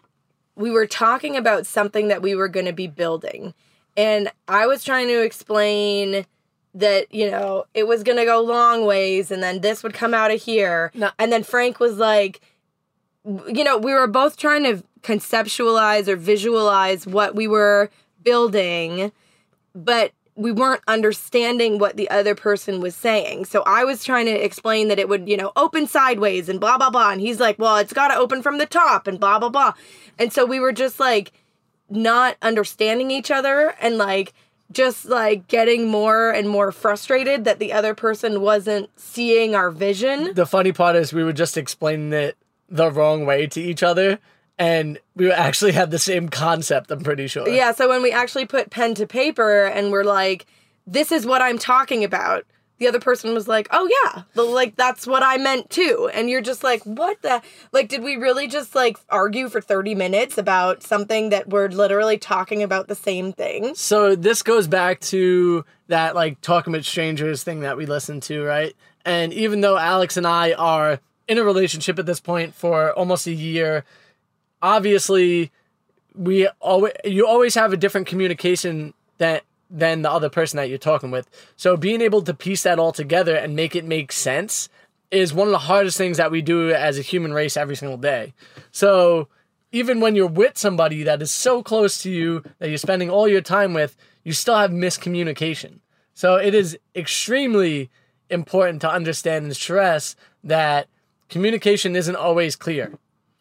we were talking about something that we were going to be building. And I was trying to explain that, you know, it was going to go long ways. And then this would come out of here. No. And then Frank was like, you know, we were both trying to conceptualize or visualize what we were building, but we weren't understanding what the other person was saying. So I was trying to explain that it would, you know, open sideways and blah, blah, blah. And he's like, well, it's got to open from the top and blah, blah, blah. And so we were just like not understanding each other and like just like getting more and more frustrated that the other person wasn't seeing our vision. The funny part is we were just explaining it the wrong way to each other, and we actually had the same concept, I'm pretty sure. Yeah, so when we actually put pen to paper and we're like, this is what I'm talking about, the other person was like, oh yeah, the, like that's what I meant too. And you're just like, what the, like, did we really just like argue for thirty minutes about something that we're literally talking about the same thing? So this goes back to that like Talking with Strangers thing that we listened to, right? And even though Alex and I are in a relationship at this point for almost a year, obviously we always you always have a different communication that than the other person that you're talking with. So being able to piece that all together and make it make sense is one of the hardest things that we do as a human race every single day. So even when you're with somebody that is so close to you that you're spending all your time with, you still have miscommunication. So it is extremely important to understand and stress that communication isn't always clear.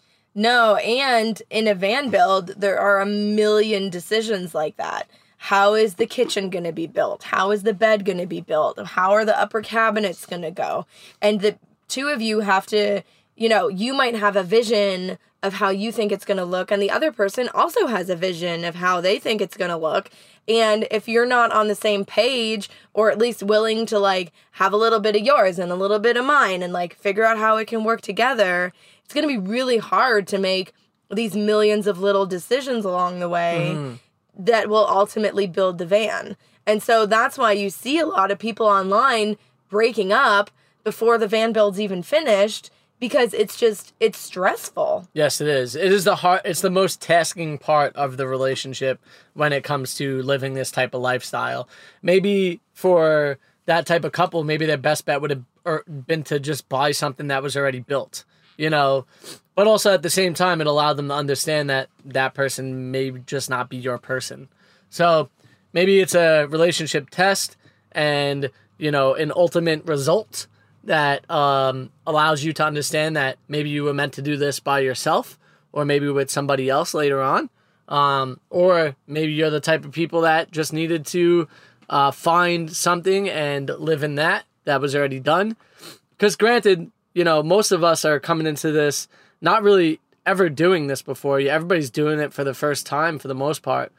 No, and in a van build, there are a million decisions like that. How is the kitchen going to be built? How is the bed going to be built? How are the upper cabinets going to go? And the two of you have to, you know, you might have a vision of how you think it's going to look, and the other person also has a vision of how they think it's going to look. And if you're not on the same page, or at least willing to like have a little bit of yours and a little bit of mine and like figure out how it can work together, it's going to be really hard to make these millions of little decisions along the way mm. that will ultimately build the van. And so that's why you see a lot of people online breaking up before the van build's even finished, because it's just, it's stressful. Yes, it is. It is the hard, it's the most tasking part of the relationship when it comes to living this type of lifestyle. Maybe for that type of couple, maybe their best bet would have been to just buy something that was already built, you know, but also at the same time, it allowed them to understand that that person may just not be your person. So maybe it's a relationship test and, you know, an ultimate result that um, allows you to understand that maybe you were meant to do this by yourself, or maybe with somebody else later on. Um, or maybe you're the type of people that just needed to uh, find something and live in that, that was already done. Because granted, you know, most of us are coming into this not really ever doing this before. Everybody's doing it for the first time for the most part.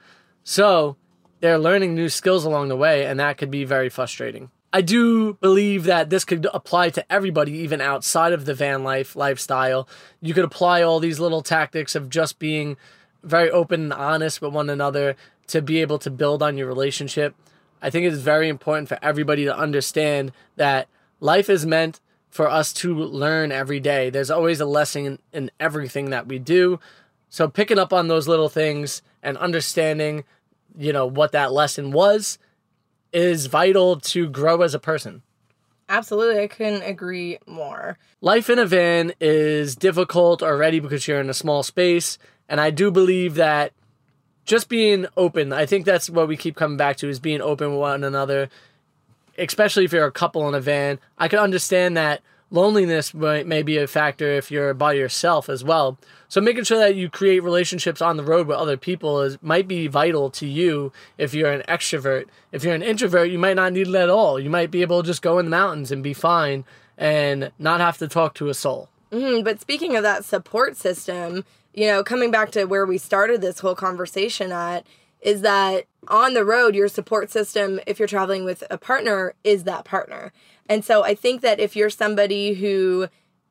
So they're learning new skills along the way, and that could be very frustrating. I do believe that this could apply to everybody, even outside of the van life lifestyle. You could apply all these little tactics of just being very open and honest with one another to be able to build on your relationship. I think it is very important for everybody to understand that life is meant for us to learn every day. There's always a lesson in, in everything that we do. So picking up on those little things and understanding, you know, what that lesson was is vital to grow as a person. Absolutely. I couldn't agree more. Life in a van is difficult already because you're in a small space. And I do believe that just being open, I think that's what we keep coming back to, is being open with one another, especially if you're a couple in a van. I can understand that loneliness may, may be a factor if you're by yourself as well. So making sure that you create relationships on the road with other people is might be vital to you if you're an extrovert. If you're an introvert, you might not need it at all. You might be able to just go in the mountains and be fine and not have to talk to a soul. Mm-hmm. But speaking of that support system, you know, coming back to where we started this whole conversation at, is that on the road, your support system, if you're traveling with a partner, is that partner. And so I think that if you're somebody who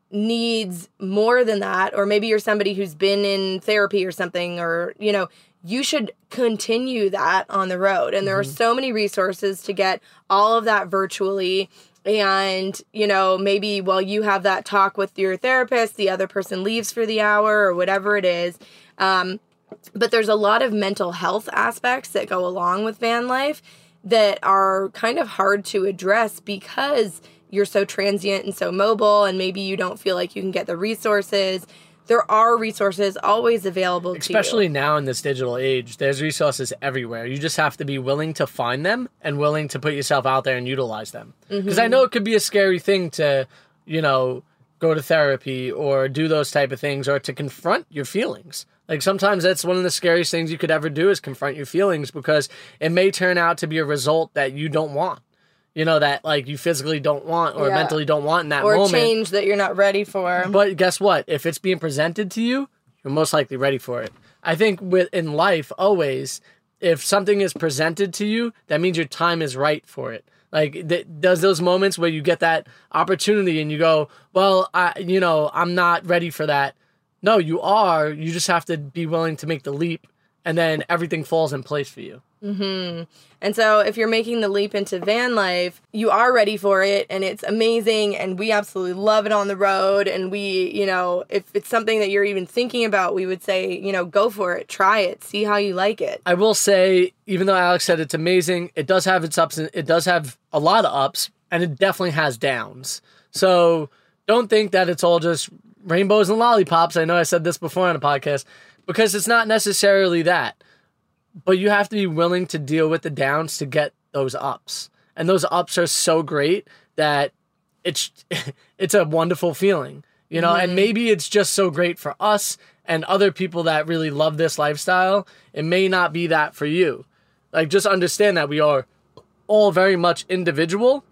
needs more than that, or maybe you're somebody who's been in therapy or something, or, you know, you should continue that on the road. And there mm-hmm. are so many resources to get all of that virtually. And, you know, maybe while you have that talk with your therapist, the other person leaves for the hour or whatever it is. Um, but there's a lot of mental health aspects that go along with van life that are kind of hard to address because you're so transient and so mobile, and maybe you don't feel like you can get the resources. There are resources always available to you. Especially now in this digital age, there's resources everywhere. You just have to be willing to find them and willing to put yourself out there and utilize them. Because mm-hmm. I know it could be a scary thing to, you know, go to therapy or do those type of things, or to confront your feelings. Like sometimes that's one of the scariest things you could ever do, is confront your feelings, because it may turn out to be a result that you don't want. You know, that like you physically don't want or yeah. mentally don't want in that or moment. Or change that you're not ready for. But guess what? If it's being presented to you, you're most likely ready for it. I think with in life, always, if something is presented to you, that means your time is right for it. Like, th- does those moments where you get that opportunity and you go, well, I, you know, I'm not ready for that. No, you are. You just have to be willing to make the leap, and then everything falls in place for you. Mm-hmm. And so if you're making the leap into van life, you are ready for it, and it's amazing, and we absolutely love it on the road. And we, you know, if it's something that you're even thinking about, we would say, you know, go for it, try it, see how you like it. I will say, even though Alex said it's amazing, it does have its ups, and it does have a lot of ups, and it definitely has downs. So don't think that it's all just rainbows and lollipops. I know I said this before on a podcast, because it's not necessarily that. But you have to be willing to deal with the downs to get those ups. And those ups are so great that it's it's a wonderful feeling, you know, mm-hmm. and maybe it's just so great for us and other people that really love this lifestyle. It may not be that for you. Like, just understand that we are all very much individual.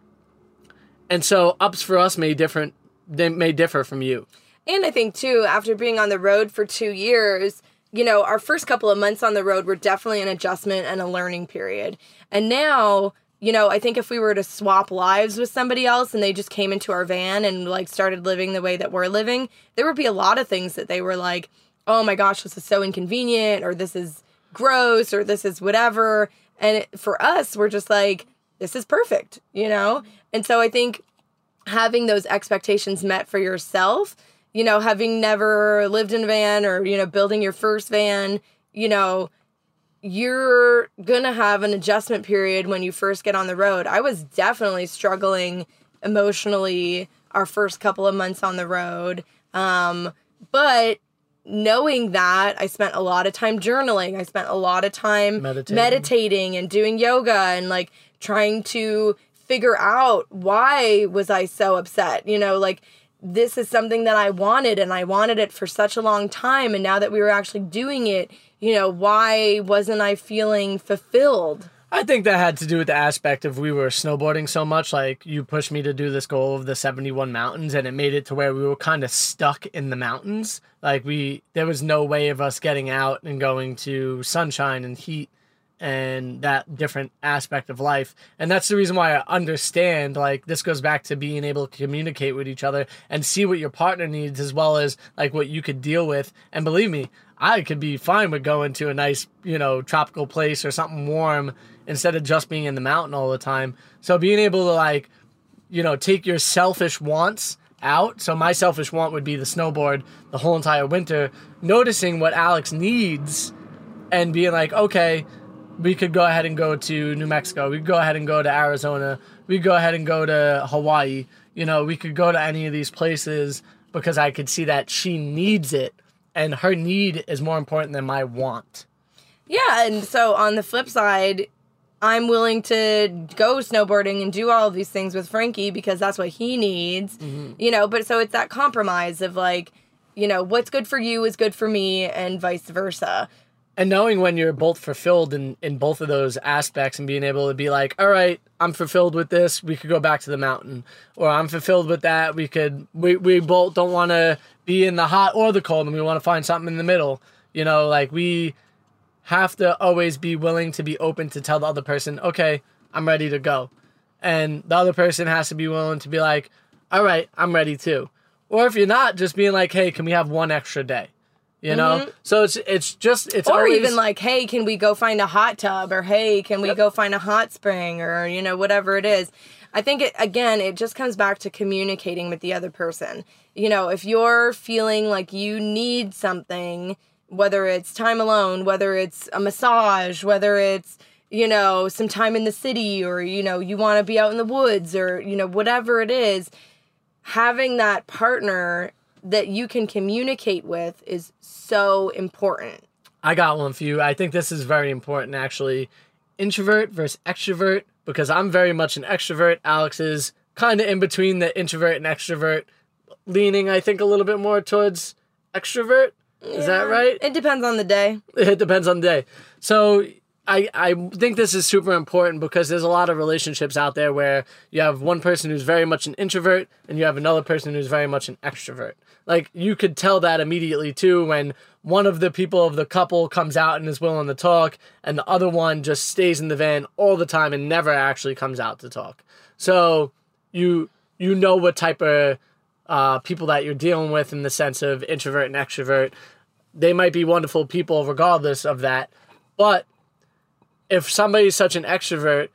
And so ups for us may different they may differ from you. And I think too, after being on the road for two years, you know, our first couple of months on the road were definitely an adjustment and a learning period. And now, you know, I think if we were to swap lives with somebody else and they just came into our van and like started living the way that we're living, there would be a lot of things that they were like, oh my gosh, this is so inconvenient, or this is gross, or this is whatever. And it, for us, we're just like, this is perfect, you know? And so I think having those expectations met for yourself, you know, having never lived in a van, or, you know, building your first van, you know, you're going to have an adjustment period when you first get on the road. I was definitely struggling emotionally our first couple of months on the road. Um, but knowing that, I spent a lot of time journaling. I spent a lot of time meditating, meditating and doing yoga, and like trying to figure out, why was I so upset? You know, like, this is something that I wanted, and I wanted it for such a long time. And now that we were actually doing it, you know, why wasn't I feeling fulfilled? I think that had to do with the aspect of we were snowboarding so much. Like, you pushed me to do this goal of the seventy-one mountains, and it made it to where we were kind of stuck in the mountains. Like, we, there was no way of us getting out and going to sunshine and heat and that different aspect of life. And that's the reason why I understand, like, this goes back to being able to communicate with each other and see what your partner needs, as well as like what you could deal with. And believe me, I could be fine with going to a nice, you know, tropical place or something warm instead of just being in the mountain all the time. So being able to, like, you know, take your selfish wants out. So my selfish want would be the snowboard the whole entire winter, noticing what Alex needs and being like, okay, we could go ahead and go to New Mexico. We could go ahead and go to Arizona. We could go ahead and go to Hawaii. You know, we could go to any of these places because I could see that she needs it, and her need is more important than my want. Yeah, and so on the flip side, I'm willing to go snowboarding and do all of these things with Frankie because that's what he needs, mm-hmm. you know, but so it's that compromise of like, you know, what's good for you is good for me and vice versa. And knowing when you're both fulfilled in, in both of those aspects and being able to be like, all right, I'm fulfilled with this, we could go back to the mountain. Or I'm fulfilled with that, we could, we, we both don't want to be in the hot or the cold and we want to find something in the middle. You know, like we have to always be willing to be open to tell the other person, okay, I'm ready to go. And the other person has to be willing to be like, all right, I'm ready too. Or if you're not, just being like, hey, can we have one extra day? You know? Mm-hmm. So it's it's just, it's Or always... even like, hey, can we go find a hot tub? Or hey, can we yep. go find a hot spring? Or, you know, whatever it is. I think, it again, it just comes back to communicating with the other person. You know, if you're feeling like you need something, whether it's time alone, whether it's a massage, whether it's, you know, some time in the city, or, you know, you want to be out in the woods, or, you know, whatever it is, having that partner that you can communicate with is so important. I got one for you. I think this is very important, actually. Introvert versus extrovert, because I'm very much an extrovert. Alex is kind of in between the introvert and extrovert, leaning, I think, a little bit more towards extrovert. Is yeah, that right? It depends on the day. It depends on the day. So I, I think this is super important because there's a lot of relationships out there where you have one person who's very much an introvert and you have another person who's very much an extrovert. Like, you could tell that immediately, too, when one of the people of the couple comes out and is willing to talk, and the other one just stays in the van all the time and never actually comes out to talk. So you you know what type of uh, people that you're dealing with in the sense of introvert and extrovert. They might be wonderful people regardless of that. But if somebody's such an extrovert,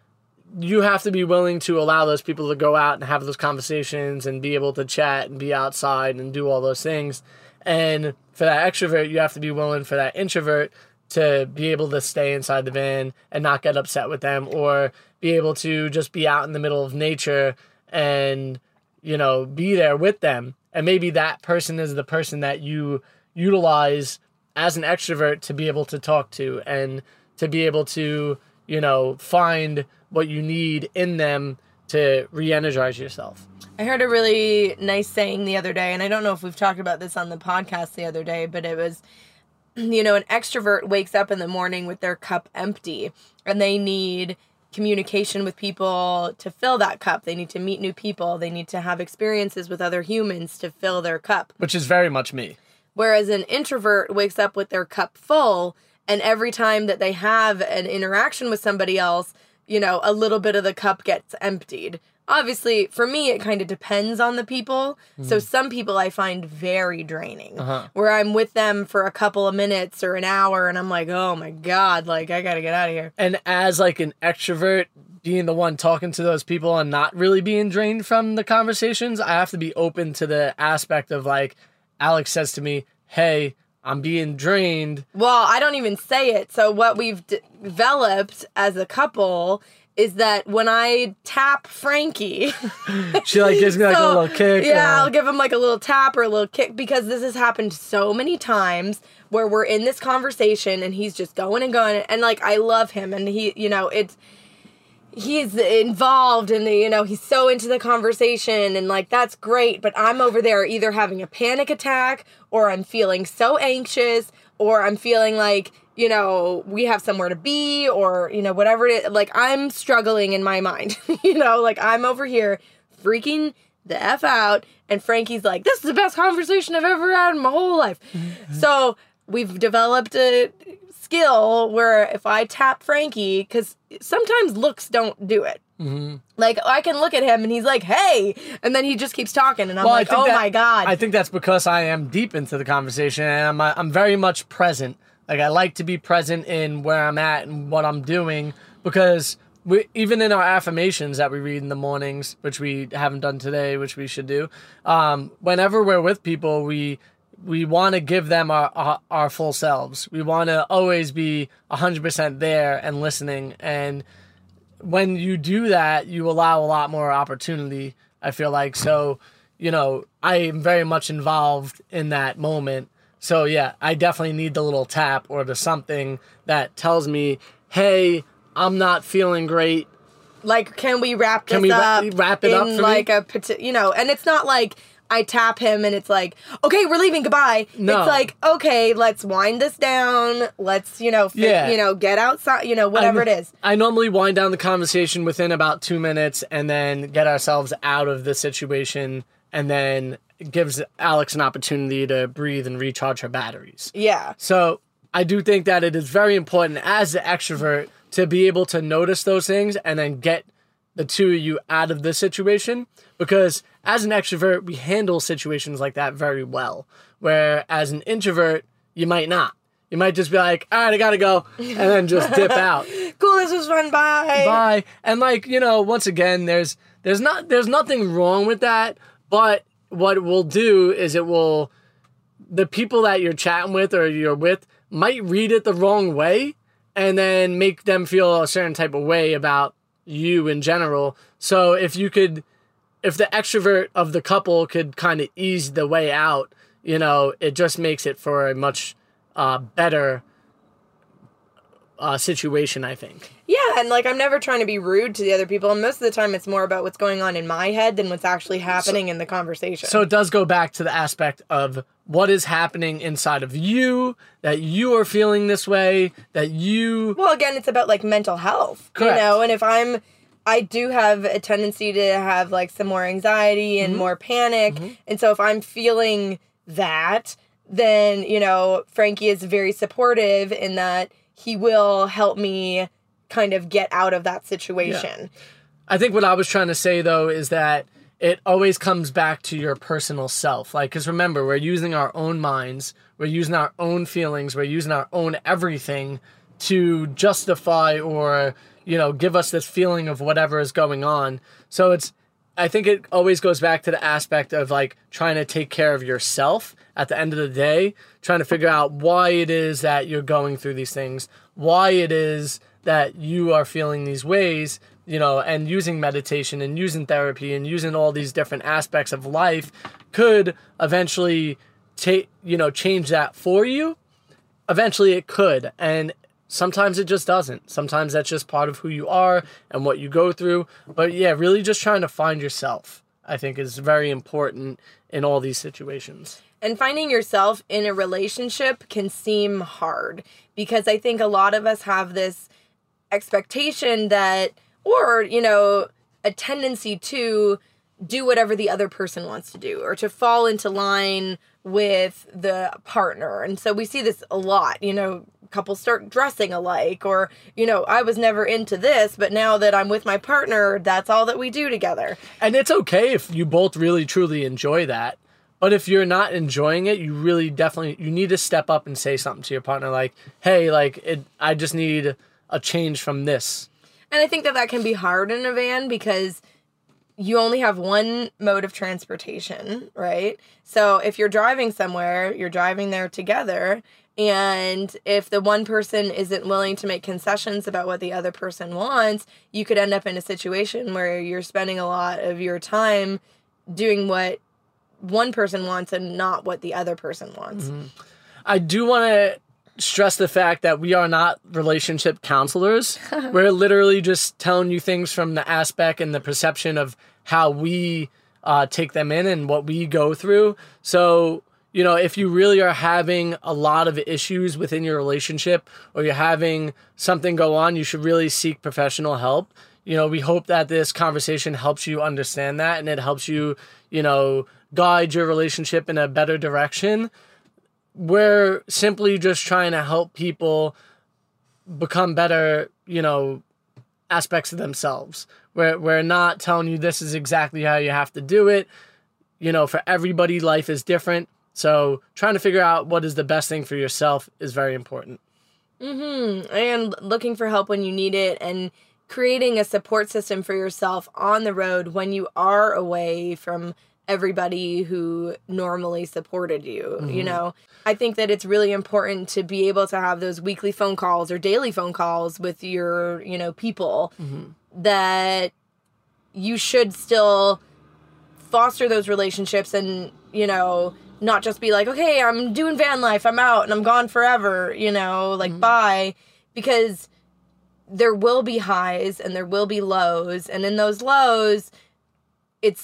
you have to be willing to allow those people to go out and have those conversations and be able to chat and be outside and do all those things. And for that extrovert, you have to be willing for that introvert to be able to stay inside the van and not get upset with them, or be able to just be out in the middle of nature and, you know, be there with them. And maybe that person is the person that you utilize as an extrovert to be able to talk to and to be able to, you know, find what you need in them to re-energize yourself. I heard a really nice saying the other day, and I don't know if we've talked about this on the podcast the other day, but it was, you know, an extrovert wakes up in the morning with their cup empty, and they need communication with people to fill that cup. They need to meet new people. They need to have experiences with other humans to fill their cup. Which is very much me. Whereas an introvert wakes up with their cup full, and every time that they have an interaction with somebody else, you know, a little bit of the cup gets emptied. Obviously, for me, it kind of depends on the people. Mm. So some people I find very draining, uh-huh. where I'm with them for a couple of minutes or an hour, and I'm like, oh my God, like, I gotta get out of here. And as, like, an extrovert, being the one talking to those people and not really being drained from the conversations, I have to be open to the aspect of, like, Alex says to me, hey, I'm being drained. Well, I don't even say it. So what we've d- developed as a couple is that when I tap Frankie... she, like, gives me, like, so, a little kick. Yeah, or... I'll give him, like, a little tap or a little kick, because this has happened so many times where we're in this conversation and he's just going and going. And, like, I love him. And he, you know, it's... he's involved and, you know, he's so into the conversation and, like, that's great. But I'm over there either having a panic attack, or I'm feeling so anxious, or I'm feeling like, you know, we have somewhere to be, or, you know, whatever it is. Like, I'm struggling in my mind, you know, like, I'm over here freaking the F out. And Frankie's like, this is the best conversation I've ever had in my whole life. Mm-hmm. So we've developed a skill where if I tap Frankie, because sometimes looks don't do it. Mm-hmm. Like, I can look at him and he's like, hey, and then he just keeps talking and I'm well, like, oh that, my God. I think that's because I am deep into the conversation and I'm, I'm very much present. Like, I like to be present in where I'm at and what I'm doing, because we, even in our affirmations that we read in the mornings, which we haven't done today, which we should do, um, whenever we're with people, we we want to give them our, our, our full selves. We want to always be one hundred percent there and listening. And when you do that, you allow a lot more opportunity, I feel like. So, you know, I am very much involved in that moment. So, yeah, I definitely need the little tap or the something that tells me, hey, I'm not feeling great. Like, can we wrap this Can we up ra- wrap it in up for like me? a parti- you know, and it's not like I tap him and it's like, okay, we're leaving, goodbye. No. It's like, okay, let's wind this down. Let's, you know, fi- Yeah. you know, get outside, you know, whatever I, it is. I normally wind down the conversation within about two minutes and then get ourselves out of the situation, and then it gives Alex an opportunity to breathe and recharge her batteries. Yeah. So I do think that it is very important as an extrovert to be able to notice those things and then get the two of you out of the situation, because as an extrovert, we handle situations like that very well. Where as an introvert, you might not. You might just be like, all right, I gotta go, and then just dip out. Cool, this was fun, bye. Bye. And like, you know, once again, there's there's not there's nothing wrong with that, but what it will do is it will, the people that you're chatting with or you're with might read it the wrong way and then make them feel a certain type of way about you in general. So if you could, if the extrovert of the couple could kind of ease the way out, you know, it just makes it for a much uh, better uh, situation, I think. Yeah, and like I'm never trying to be rude to the other people, and most of the time it's more about what's going on in my head than what's actually happening so, in the conversation. So it does go back to the aspect of what is happening inside of you, that you are feeling this way, that you... Well, again, it's about like mental health, Correct. You know, and if I'm, I do have a tendency to have like some more anxiety and mm-hmm. more panic, mm-hmm. and so if I'm feeling that, then, you know, Frankie is very supportive in that he will help me kind of get out of that situation. Yeah. I think what I was trying to say, though, is that it always comes back to your personal self. Like, because remember, we're using our own minds, we're using our own feelings, we're using our own everything to justify or, you know, give us this feeling of whatever is going on. So it's, I think it always goes back to the aspect of like trying to take care of yourself at the end of the day, trying to figure out why it is that you're going through these things, why it is that you are feeling these ways, you know, and using meditation and using therapy and using all these different aspects of life could eventually take, you know, change that for you. Eventually it could. And sometimes it just doesn't. Sometimes that's just part of who you are and what you go through. But yeah, really just trying to find yourself, I think, is very important in all these situations. And finding yourself in a relationship can seem hard because I think a lot of us have this expectation that, or, you know, a tendency to do whatever the other person wants to do or to fall into line with the partner. And so we see this a lot, you know, couples start dressing alike or, you know, I was never into this, but now that I'm with my partner, that's all that we do together. And it's okay if you both really truly enjoy that. But if you're not enjoying it, you really definitely, you need to step up and say something to your partner like, hey, like, it, I just need a change from this. And I think that that can be hard in a van because you only have one mode of transportation, right? So if you're driving somewhere, you're driving there together. And if the one person isn't willing to make concessions about what the other person wants, you could end up in a situation where you're spending a lot of your time doing what one person wants and not what the other person wants. Mm-hmm. I do want to stress the fact that we are not relationship counselors. We're literally just telling you things from the aspect and the perception of how we uh, take them in and what we go through. So, you know, if you really are having a lot of issues within your relationship or you're having something go on, you should really seek professional help. You know, we hope that this conversation helps you understand that and it helps you, you know, guide your relationship in a better direction. We're simply just trying to help people become better, you know, aspects of themselves. We're, we're not telling you this is exactly how you have to do it. You know, for everybody, life is different. So trying to figure out what is the best thing for yourself is very important. Mm-hmm. And looking for help when you need it and creating a support system for yourself on the road when you are away from everybody who normally supported you, mm-hmm. you know? I think that it's really important to be able to have those weekly phone calls or daily phone calls with your, you know, people mm-hmm. that you should still foster those relationships and, you know, not just be like, okay, I'm doing van life, I'm out and I'm gone forever, you know, like mm-hmm. bye, because there will be highs and there will be lows. And in those lows, it's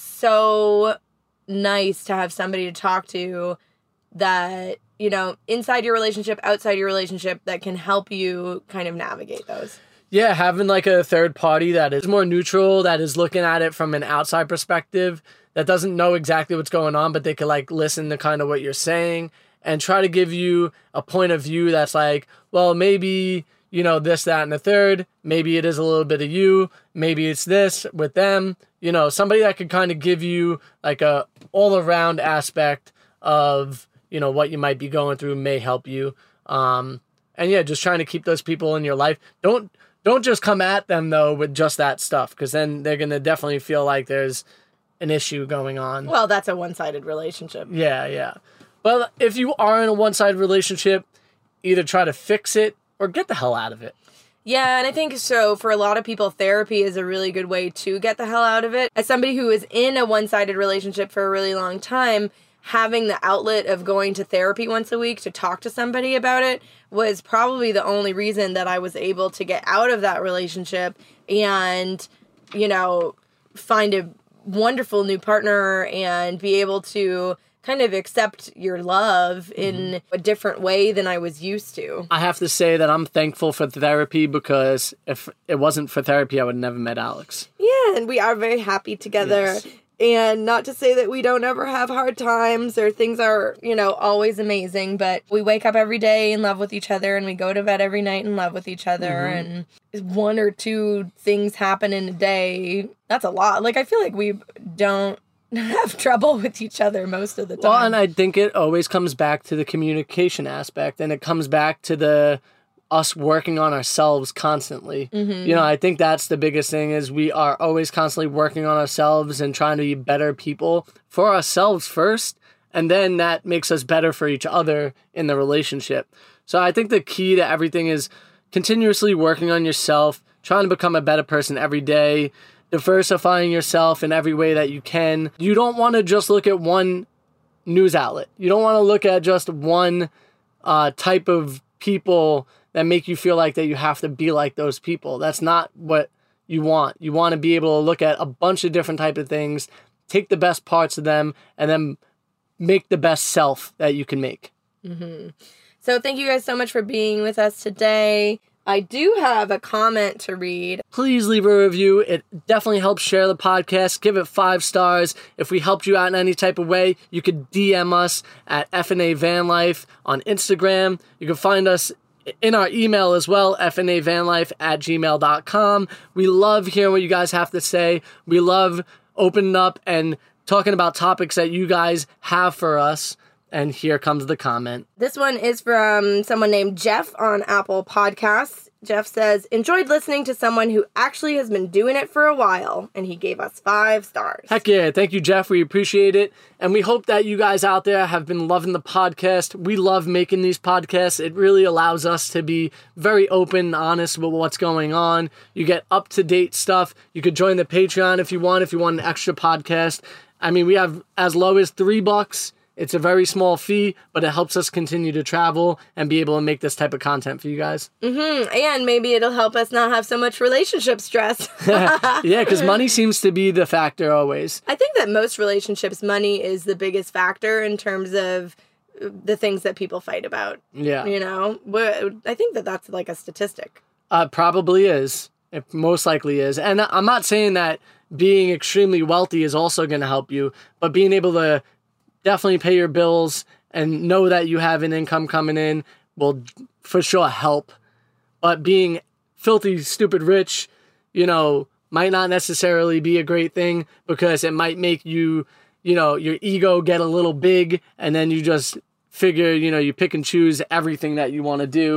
so nice to have somebody to talk to that, you know, inside your relationship, outside your relationship, that can help you kind of navigate those. Yeah, having like a third party that is more neutral, that is looking at it from an outside perspective, that doesn't know exactly what's going on, but they could like listen to kind of what you're saying and try to give you a point of view that's like, well, maybe, you know, this, that, and the third, maybe it is a little bit of you, maybe it's this with them, you know, somebody that could kind of give you like a all around aspect of, you know, what you might be going through may help you. Um, and yeah, just trying to keep those people in your life. Don't, don't just come at them though with just that stuff, because then they're going to definitely feel like there's an issue going on. Well, that's a one-sided relationship. Yeah, yeah. But if you are in a one-sided relationship, either try to fix it or get the hell out of it. Yeah, and I think so for a lot of people, therapy is a really good way to get the hell out of it. As somebody who is in a one-sided relationship for a really long time, having the outlet of going to therapy once a week to talk to somebody about it was probably the only reason that I was able to get out of that relationship and, you know, find a wonderful new partner and be able to kind of accept your love in mm-hmm. a different way than I was used to. I have to say that I'm thankful for therapy, because if it wasn't for therapy, I would have never met Alex. Yeah, and we are very happy together. Yes. And not to say that we don't ever have hard times or things are, you know, always amazing, but we wake up every day in love with each other and we go to bed every night in love with each other. Mm-hmm. And one or two things happen in a day, that's a lot. Like, I feel like we don't have trouble with each other most of the time. Well, and I think it always comes back to the communication aspect, and it comes back to the us working on ourselves constantly. Mm-hmm. You know, I think that's the biggest thing, is we are always constantly working on ourselves and trying to be better people for ourselves first, and then that makes us better for each other in the relationship. So I think the key to everything is continuously working on yourself, trying to become a better person every day, diversifying yourself in every way that you can. You don't want to just look at one news outlet. You don't want to look at just one uh, type of people that make you feel like that you have to be like those people. That's not what you want. You want to be able to look at a bunch of different type of things, take the best parts of them, and then make the best self that you can make. Mm-hmm. So thank you guys so much for being with us today. I do have a comment to read. Please leave a review. It definitely helps share the podcast. Give it five stars. If we helped you out in any type of way, you could D M us at F N A Van Life on Instagram. You can find us in our email as well, F N A Van Life at gmail dot com. We love hearing what you guys have to say. We love opening up and talking about topics that you guys have for us. And here comes the comment. This one is from someone named Jeff on Apple Podcasts. Jeff says, enjoyed listening to someone who actually has been doing it for a while, and he gave us five stars. Heck yeah. Thank you, Jeff. We appreciate it. And we hope that you guys out there have been loving the podcast. We love making these podcasts. It really allows us to be very open and honest with what's going on. You get up-to-date stuff. You could join the Patreon if you want, if you want an extra podcast. I mean, we have as low as three bucks. It's a very small fee, but it helps us continue to travel and be able to make this type of content for you guys. Mm-hmm. And maybe it'll help us not have so much relationship stress. Yeah, because money seems to be the factor always. I think that most relationships, money is the biggest factor in terms of the things that people fight about. Yeah. You know, I think that that's like a statistic. Uh, probably is. It most likely is. And I'm not saying that being extremely wealthy is also going to help you, but being able to definitely pay your bills and know that you have an income coming in will for sure help. But being filthy, stupid rich, you know, might not necessarily be a great thing, because it might make you, you know, your ego get a little big, and then you just figure, you know, you pick and choose everything that you want to do,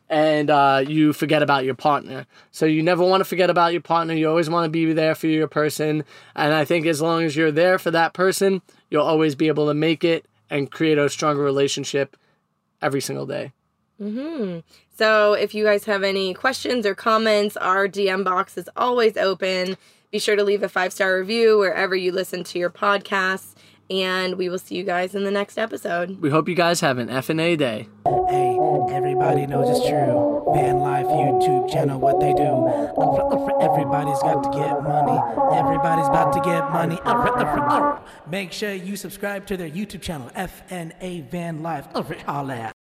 and uh, you forget about your partner. So you never want to forget about your partner. You always want to be there for your person. And I think as long as you're there for that person, you'll always be able to make it and create a stronger relationship every single day. Mm-hmm. So if you guys have any questions or comments, our D M box is always open. Be sure to leave a five-star review wherever you listen to your podcasts. And we will see you guys in the next episode. We hope you guys have an F and A day. Hey, everybody knows it's true. Van Life YouTube channel, what they do. Everybody's got to get money. Everybody's about to get money. Make sure you subscribe to their YouTube channel, F N A Van Life. Holla.